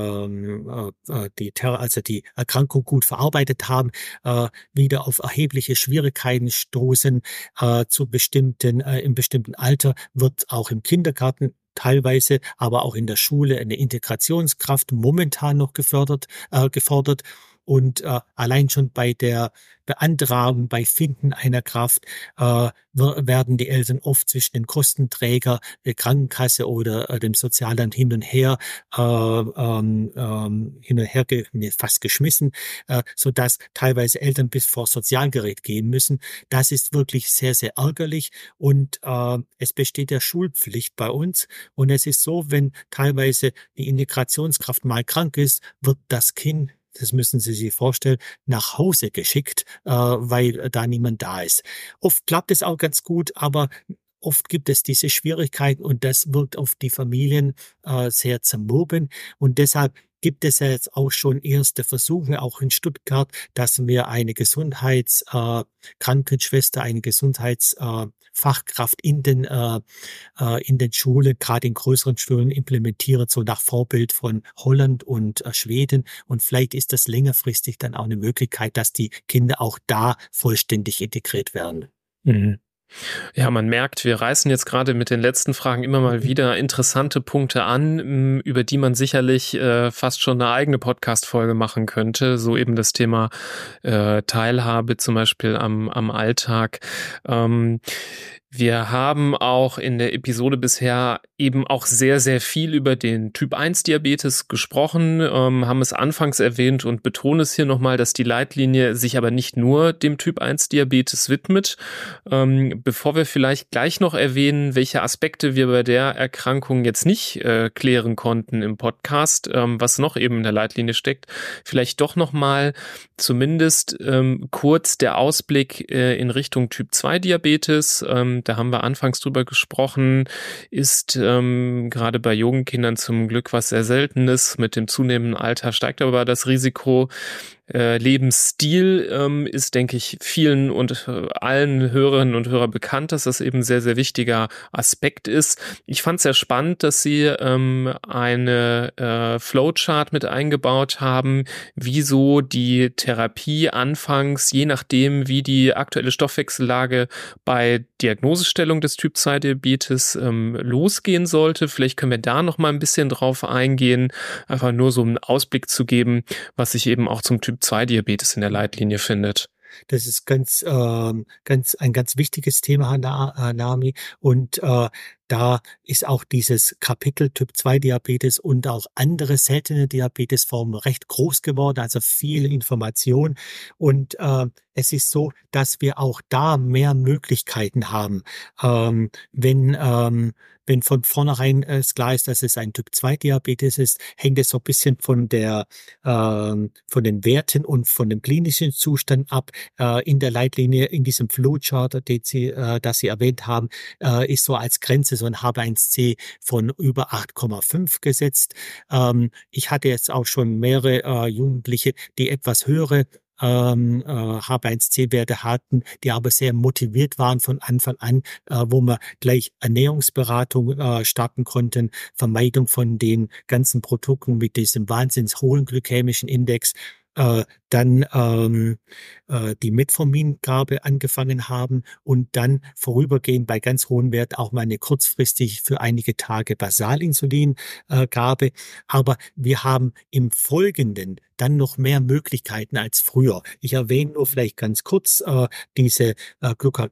Speaker 2: ähm, äh, die also die Erkrankung gut verarbeitet haben, äh, wieder auf erhebliche Schwierigkeiten stoßen. Äh, zu bestimmten äh, im bestimmten Alter wird auch im Kindergarten teilweise, aber auch in der Schule eine Integrationskraft momentan noch gefördert, äh, gefordert. Und äh, allein schon bei der Beantragung, bei Finden einer Kraft äh, werden die Eltern oft zwischen den Kostenträger, der Krankenkasse oder äh, dem Sozialamt hin und her äh, ähm, ähm, hin und her ge- nee, fast geschmissen, äh, sodass teilweise Eltern bis vor Sozialgericht gehen müssen. Das ist wirklich sehr, sehr ärgerlich und äh, es besteht ja Schulpflicht bei uns und es ist so, wenn teilweise die Integrationskraft mal krank ist, wird das Kind, das müssen Sie sich vorstellen, nach Hause geschickt, äh, weil da niemand da ist. Oft klappt es auch ganz gut, aber oft gibt es diese Schwierigkeiten und das wirkt auf die Familien äh, sehr zermürben und deshalb gibt es ja jetzt auch schon erste Versuche, auch in Stuttgart, dass wir eine Gesundheitskrankenschwester, äh, eine Gesundheitsfachkraft äh, in den äh, äh, in den Schulen, gerade in größeren Schulen implementieren, so nach Vorbild von Holland und äh, Schweden. Und vielleicht ist das längerfristig dann auch eine Möglichkeit, dass die Kinder auch da vollständig integriert werden.
Speaker 1: Mhm. Ja, man merkt, wir reißen jetzt gerade mit den letzten Fragen immer mal wieder interessante Punkte an, über die man sicherlich äh, fast schon eine eigene Podcast-Folge machen könnte. So eben das Thema äh, Teilhabe zum Beispiel am, am Alltag. Ähm, wir haben auch in der Episode bisher eben auch sehr, sehr viel über den Typ eins Diabetes gesprochen, ähm, haben es anfangs erwähnt und betonen es hier nochmal, dass die Leitlinie sich aber nicht nur dem Typ eins Diabetes widmet. Ähm, bevor wir vielleicht gleich noch erwähnen, welche Aspekte wir bei der Erkrankung jetzt nicht äh, klären konnten im Podcast, ähm, was noch eben in der Leitlinie steckt, vielleicht doch nochmal zumindest ähm, kurz der Ausblick äh, in Richtung Typ zwei Diabetes. Ähm, da haben wir anfangs drüber gesprochen, ist ähm, gerade bei jungen Kindern zum Glück was sehr Seltenes. Mit dem zunehmenden Alter steigt aber das Risiko. Äh, Lebensstil ähm, ist, denke ich, vielen und äh, allen Hörerinnen und Hörern bekannt, dass das eben ein sehr, sehr wichtiger Aspekt ist. Ich fand es sehr spannend, dass Sie ähm, eine äh, Flowchart mit eingebaut haben, wieso die Therapie anfangs, je nachdem, wie die aktuelle Stoffwechsellage bei Diagnosestellung des Typ zwei Diabetes ähm, losgehen sollte. Vielleicht können wir da noch mal ein bisschen drauf eingehen, einfach nur so einen Ausblick zu geben, was sich eben auch zum Typ zwei Diabetes in der Leitlinie findet.
Speaker 2: Das ist ganz, ähm, ganz ein ganz wichtiges Thema, Herr Nami. Und äh, da ist auch dieses Kapitel Typ zwei Diabetes und auch andere seltene Diabetesformen recht groß geworden, also viel Information. Und äh, es ist so, dass wir auch da mehr Möglichkeiten haben. Ähm, wenn ähm, wenn von vornherein äh, klar ist, dass es ein Typ zwei Diabetes ist, hängt es so ein bisschen von der ähm, von den Werten und von dem klinischen Zustand ab. Äh, in der Leitlinie, in diesem Flowchart, den Sie, äh, das Sie erwähnt haben, äh, ist so als Grenze so ein H b eins C von über acht Komma fünf gesetzt. Ähm, ich hatte jetzt auch schon mehrere äh, Jugendliche, die etwas höhere ähm, äh, H b eins C Werte hatten, die aber sehr motiviert waren von Anfang an, äh, wo wir gleich Ernährungsberatung äh, starten konnten, Vermeidung von den ganzen Produkten mit diesem wahnsinns hohen glykämischen Index, äh, dann ähm, äh, die Metformingabe angefangen haben und dann vorübergehend bei ganz hohen Werten auch mal eine kurzfristig für einige Tage Basalinsulingabe. Äh, Aber wir haben im Folgenden dann noch mehr Möglichkeiten als früher. Ich erwähne nur vielleicht ganz kurz äh, diese äh,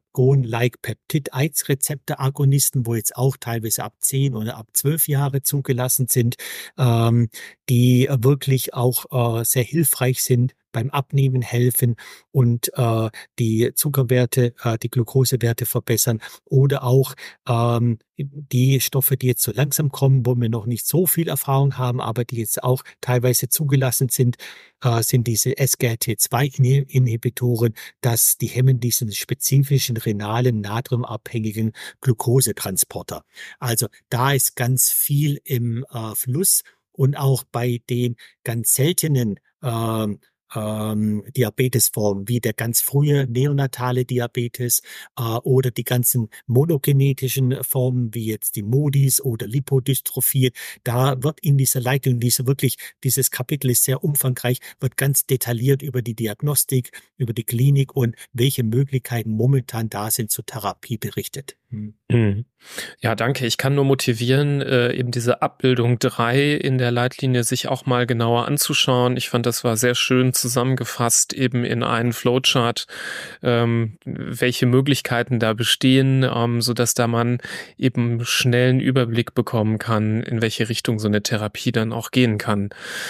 Speaker 2: Glucagon-like-Peptid-eins-Rezeptor-Agonisten, wo jetzt auch teilweise ab zehn oder ab zwölf Jahre zugelassen sind, ähm, die wirklich auch äh, sehr hilfreich sind, beim Abnehmen helfen und äh, die Zuckerwerte, äh, die Glukosewerte verbessern oder auch ähm, die Stoffe, die jetzt so langsam kommen, wo wir noch nicht so viel Erfahrung haben, aber die jetzt auch teilweise zugelassen sind, äh, sind diese S G L T zwei Inhibitoren, dass die hemmen diesen spezifischen renalen, natriumabhängigen Glukosetransporter. Also da ist ganz viel im äh, Fluss und auch bei den ganz seltenen äh, Ähm, Diabetesformen, wie der ganz frühe neonatale Diabetes äh, oder die ganzen monogenetischen Formen, wie jetzt die Modis oder Lipodystrophie. Da wird in dieser Leitung, diese wirklich, dieses Kapitel ist sehr umfangreich, wird ganz detailliert über die Diagnostik, über die Klinik und welche Möglichkeiten momentan da sind zur Therapie berichtet.
Speaker 1: Mhm. Ja, danke. Ich kann nur motivieren, äh, eben diese Abbildung drei in der Leitlinie sich auch mal genauer anzuschauen. Ich fand, das war sehr schön zusammengefasst, eben in einen Flowchart, ähm, welche Möglichkeiten da bestehen, ähm, sodass da man eben schnell einen Überblick bekommen kann, in welche Richtung so eine Therapie dann auch gehen kann.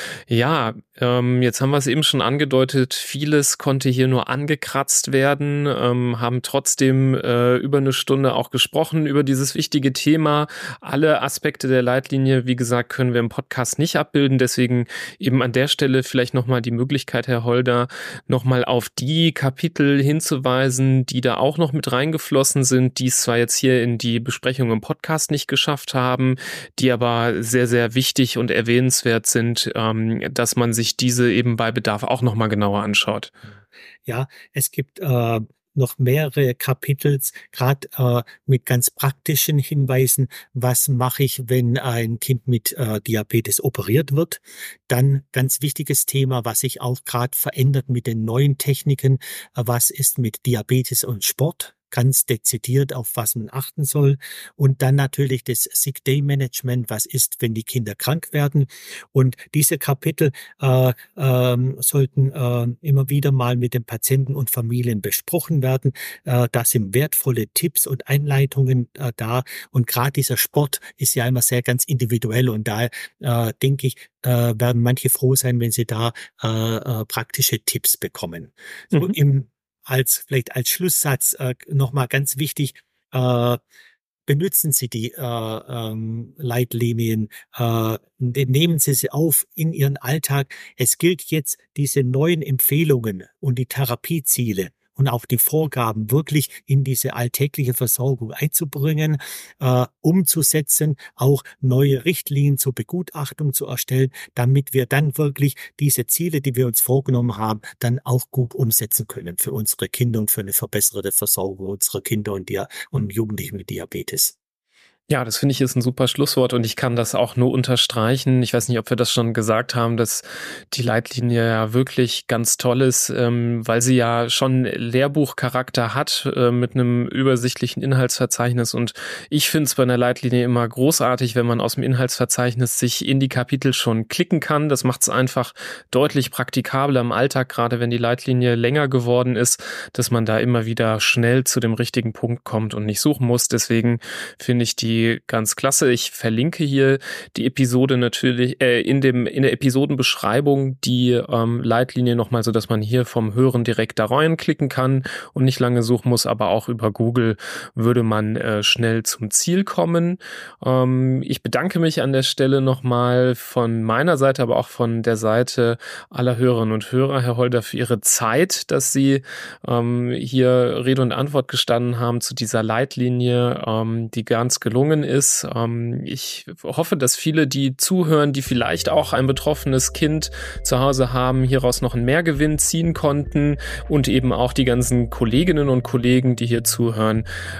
Speaker 1: Ja, ähm, jetzt haben wir es eben schon angedeutet, vieles konnte hier nur angekratzt werden, ähm, haben trotzdem äh, über eine Stunde auch gesprochen über dieses wichtige Thema. Alle Aspekte der Leitlinie, wie gesagt, können wir im Podcast nicht abbilden. Deswegen eben an der Stelle vielleicht nochmal die Möglichkeit, Herr Holder, nochmal auf die Kapitel hinzuweisen, die da auch noch mit reingeflossen sind, die es zwar jetzt hier in die Besprechung im Podcast nicht geschafft haben, die aber sehr, sehr wichtig und erwähnenswert sind, ähm, dass man sich diese eben bei Bedarf auch nochmal genauer anschaut.
Speaker 2: Ja, es gibt äh noch mehrere Kapitels, gerade äh, mit ganz praktischen Hinweisen, was mache ich, wenn ein Kind mit äh, Diabetes operiert wird. Dann ganz wichtiges Thema, was sich auch gerade verändert mit den neuen Techniken, äh, was ist mit Diabetes und Sport. Ganz dezidiert, auf was man achten soll. Und dann natürlich das Sick Day Management, was ist, wenn die Kinder krank werden. Und diese Kapitel äh, ähm, sollten äh, immer wieder mal mit den Patienten und Familien besprochen werden. Äh, da sind wertvolle Tipps und Einleitungen äh, da. Und gerade dieser Sport ist ja immer sehr ganz individuell. Und da äh, denke ich, äh, werden manche froh sein, wenn sie da äh, äh, praktische Tipps bekommen. Mhm. So im Als vielleicht als Schlusssatz äh, nochmal ganz wichtig, äh, benutzen Sie die äh, ähm, Leitlinien, äh, nehmen Sie sie auf in Ihren Alltag. Es gilt jetzt, diese neuen Empfehlungen und die Therapieziele und auch die Vorgaben wirklich in diese alltägliche Versorgung einzubringen, äh, umzusetzen, auch neue Richtlinien zur Begutachtung zu erstellen, damit wir dann wirklich diese Ziele, die wir uns vorgenommen haben, dann auch gut umsetzen können für unsere Kinder und für eine verbesserte Versorgung unserer Kinder und, Dia- und Jugendlichen mit Diabetes.
Speaker 1: Ja, das finde ich ist ein super Schlusswort und ich kann das auch nur unterstreichen. Ich weiß nicht, ob wir das schon gesagt haben, dass die Leitlinie ja wirklich ganz toll ist, ähm, weil sie ja schon Lehrbuchcharakter hat äh, mit einem übersichtlichen Inhaltsverzeichnis und ich finde es bei einer Leitlinie immer großartig, wenn man aus dem Inhaltsverzeichnis sich in die Kapitel schon klicken kann. Das macht es einfach deutlich praktikabler im Alltag, gerade wenn die Leitlinie länger geworden ist, dass man da immer wieder schnell zu dem richtigen Punkt kommt und nicht suchen muss. Deswegen finde ich die ganz klasse. Ich verlinke hier die Episode natürlich äh, in dem in der Episodenbeschreibung die ähm, Leitlinie nochmal, so dass man hier vom Hören direkt da reinklicken kann und nicht lange suchen muss, aber auch über Google würde man äh, schnell zum Ziel kommen. Ähm, ich bedanke mich an der Stelle nochmal von meiner Seite, aber auch von der Seite aller Hörerinnen und Hörer, Herr Holder, für Ihre Zeit, dass Sie ähm, hier Rede und Antwort gestanden haben zu dieser Leitlinie, ähm, die ganz gelungen ist. Ich hoffe, dass viele, die zuhören, die vielleicht auch ein betroffenes Kind zu Hause haben, hieraus noch einen Mehrgewinn ziehen konnten und eben auch die ganzen Kolleginnen und Kollegen, die hier zuhören,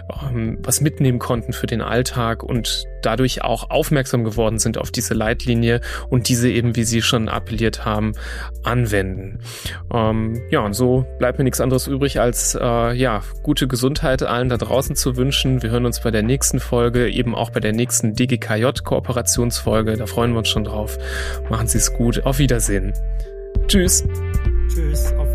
Speaker 1: was mitnehmen konnten für den Alltag und dadurch auch aufmerksam geworden sind auf diese Leitlinie und diese eben, wie Sie schon appelliert haben, anwenden. Ja, und so bleibt mir nichts anderes übrig, als ja, gute Gesundheit allen da draußen zu wünschen. Wir hören uns bei der nächsten Folge, eben auch bei der nächsten D G K J-Kooperationsfolge. Da freuen wir uns schon drauf. Machen Sie es gut. Auf Wiedersehen. Tschüss.
Speaker 2: Tschüss. Auf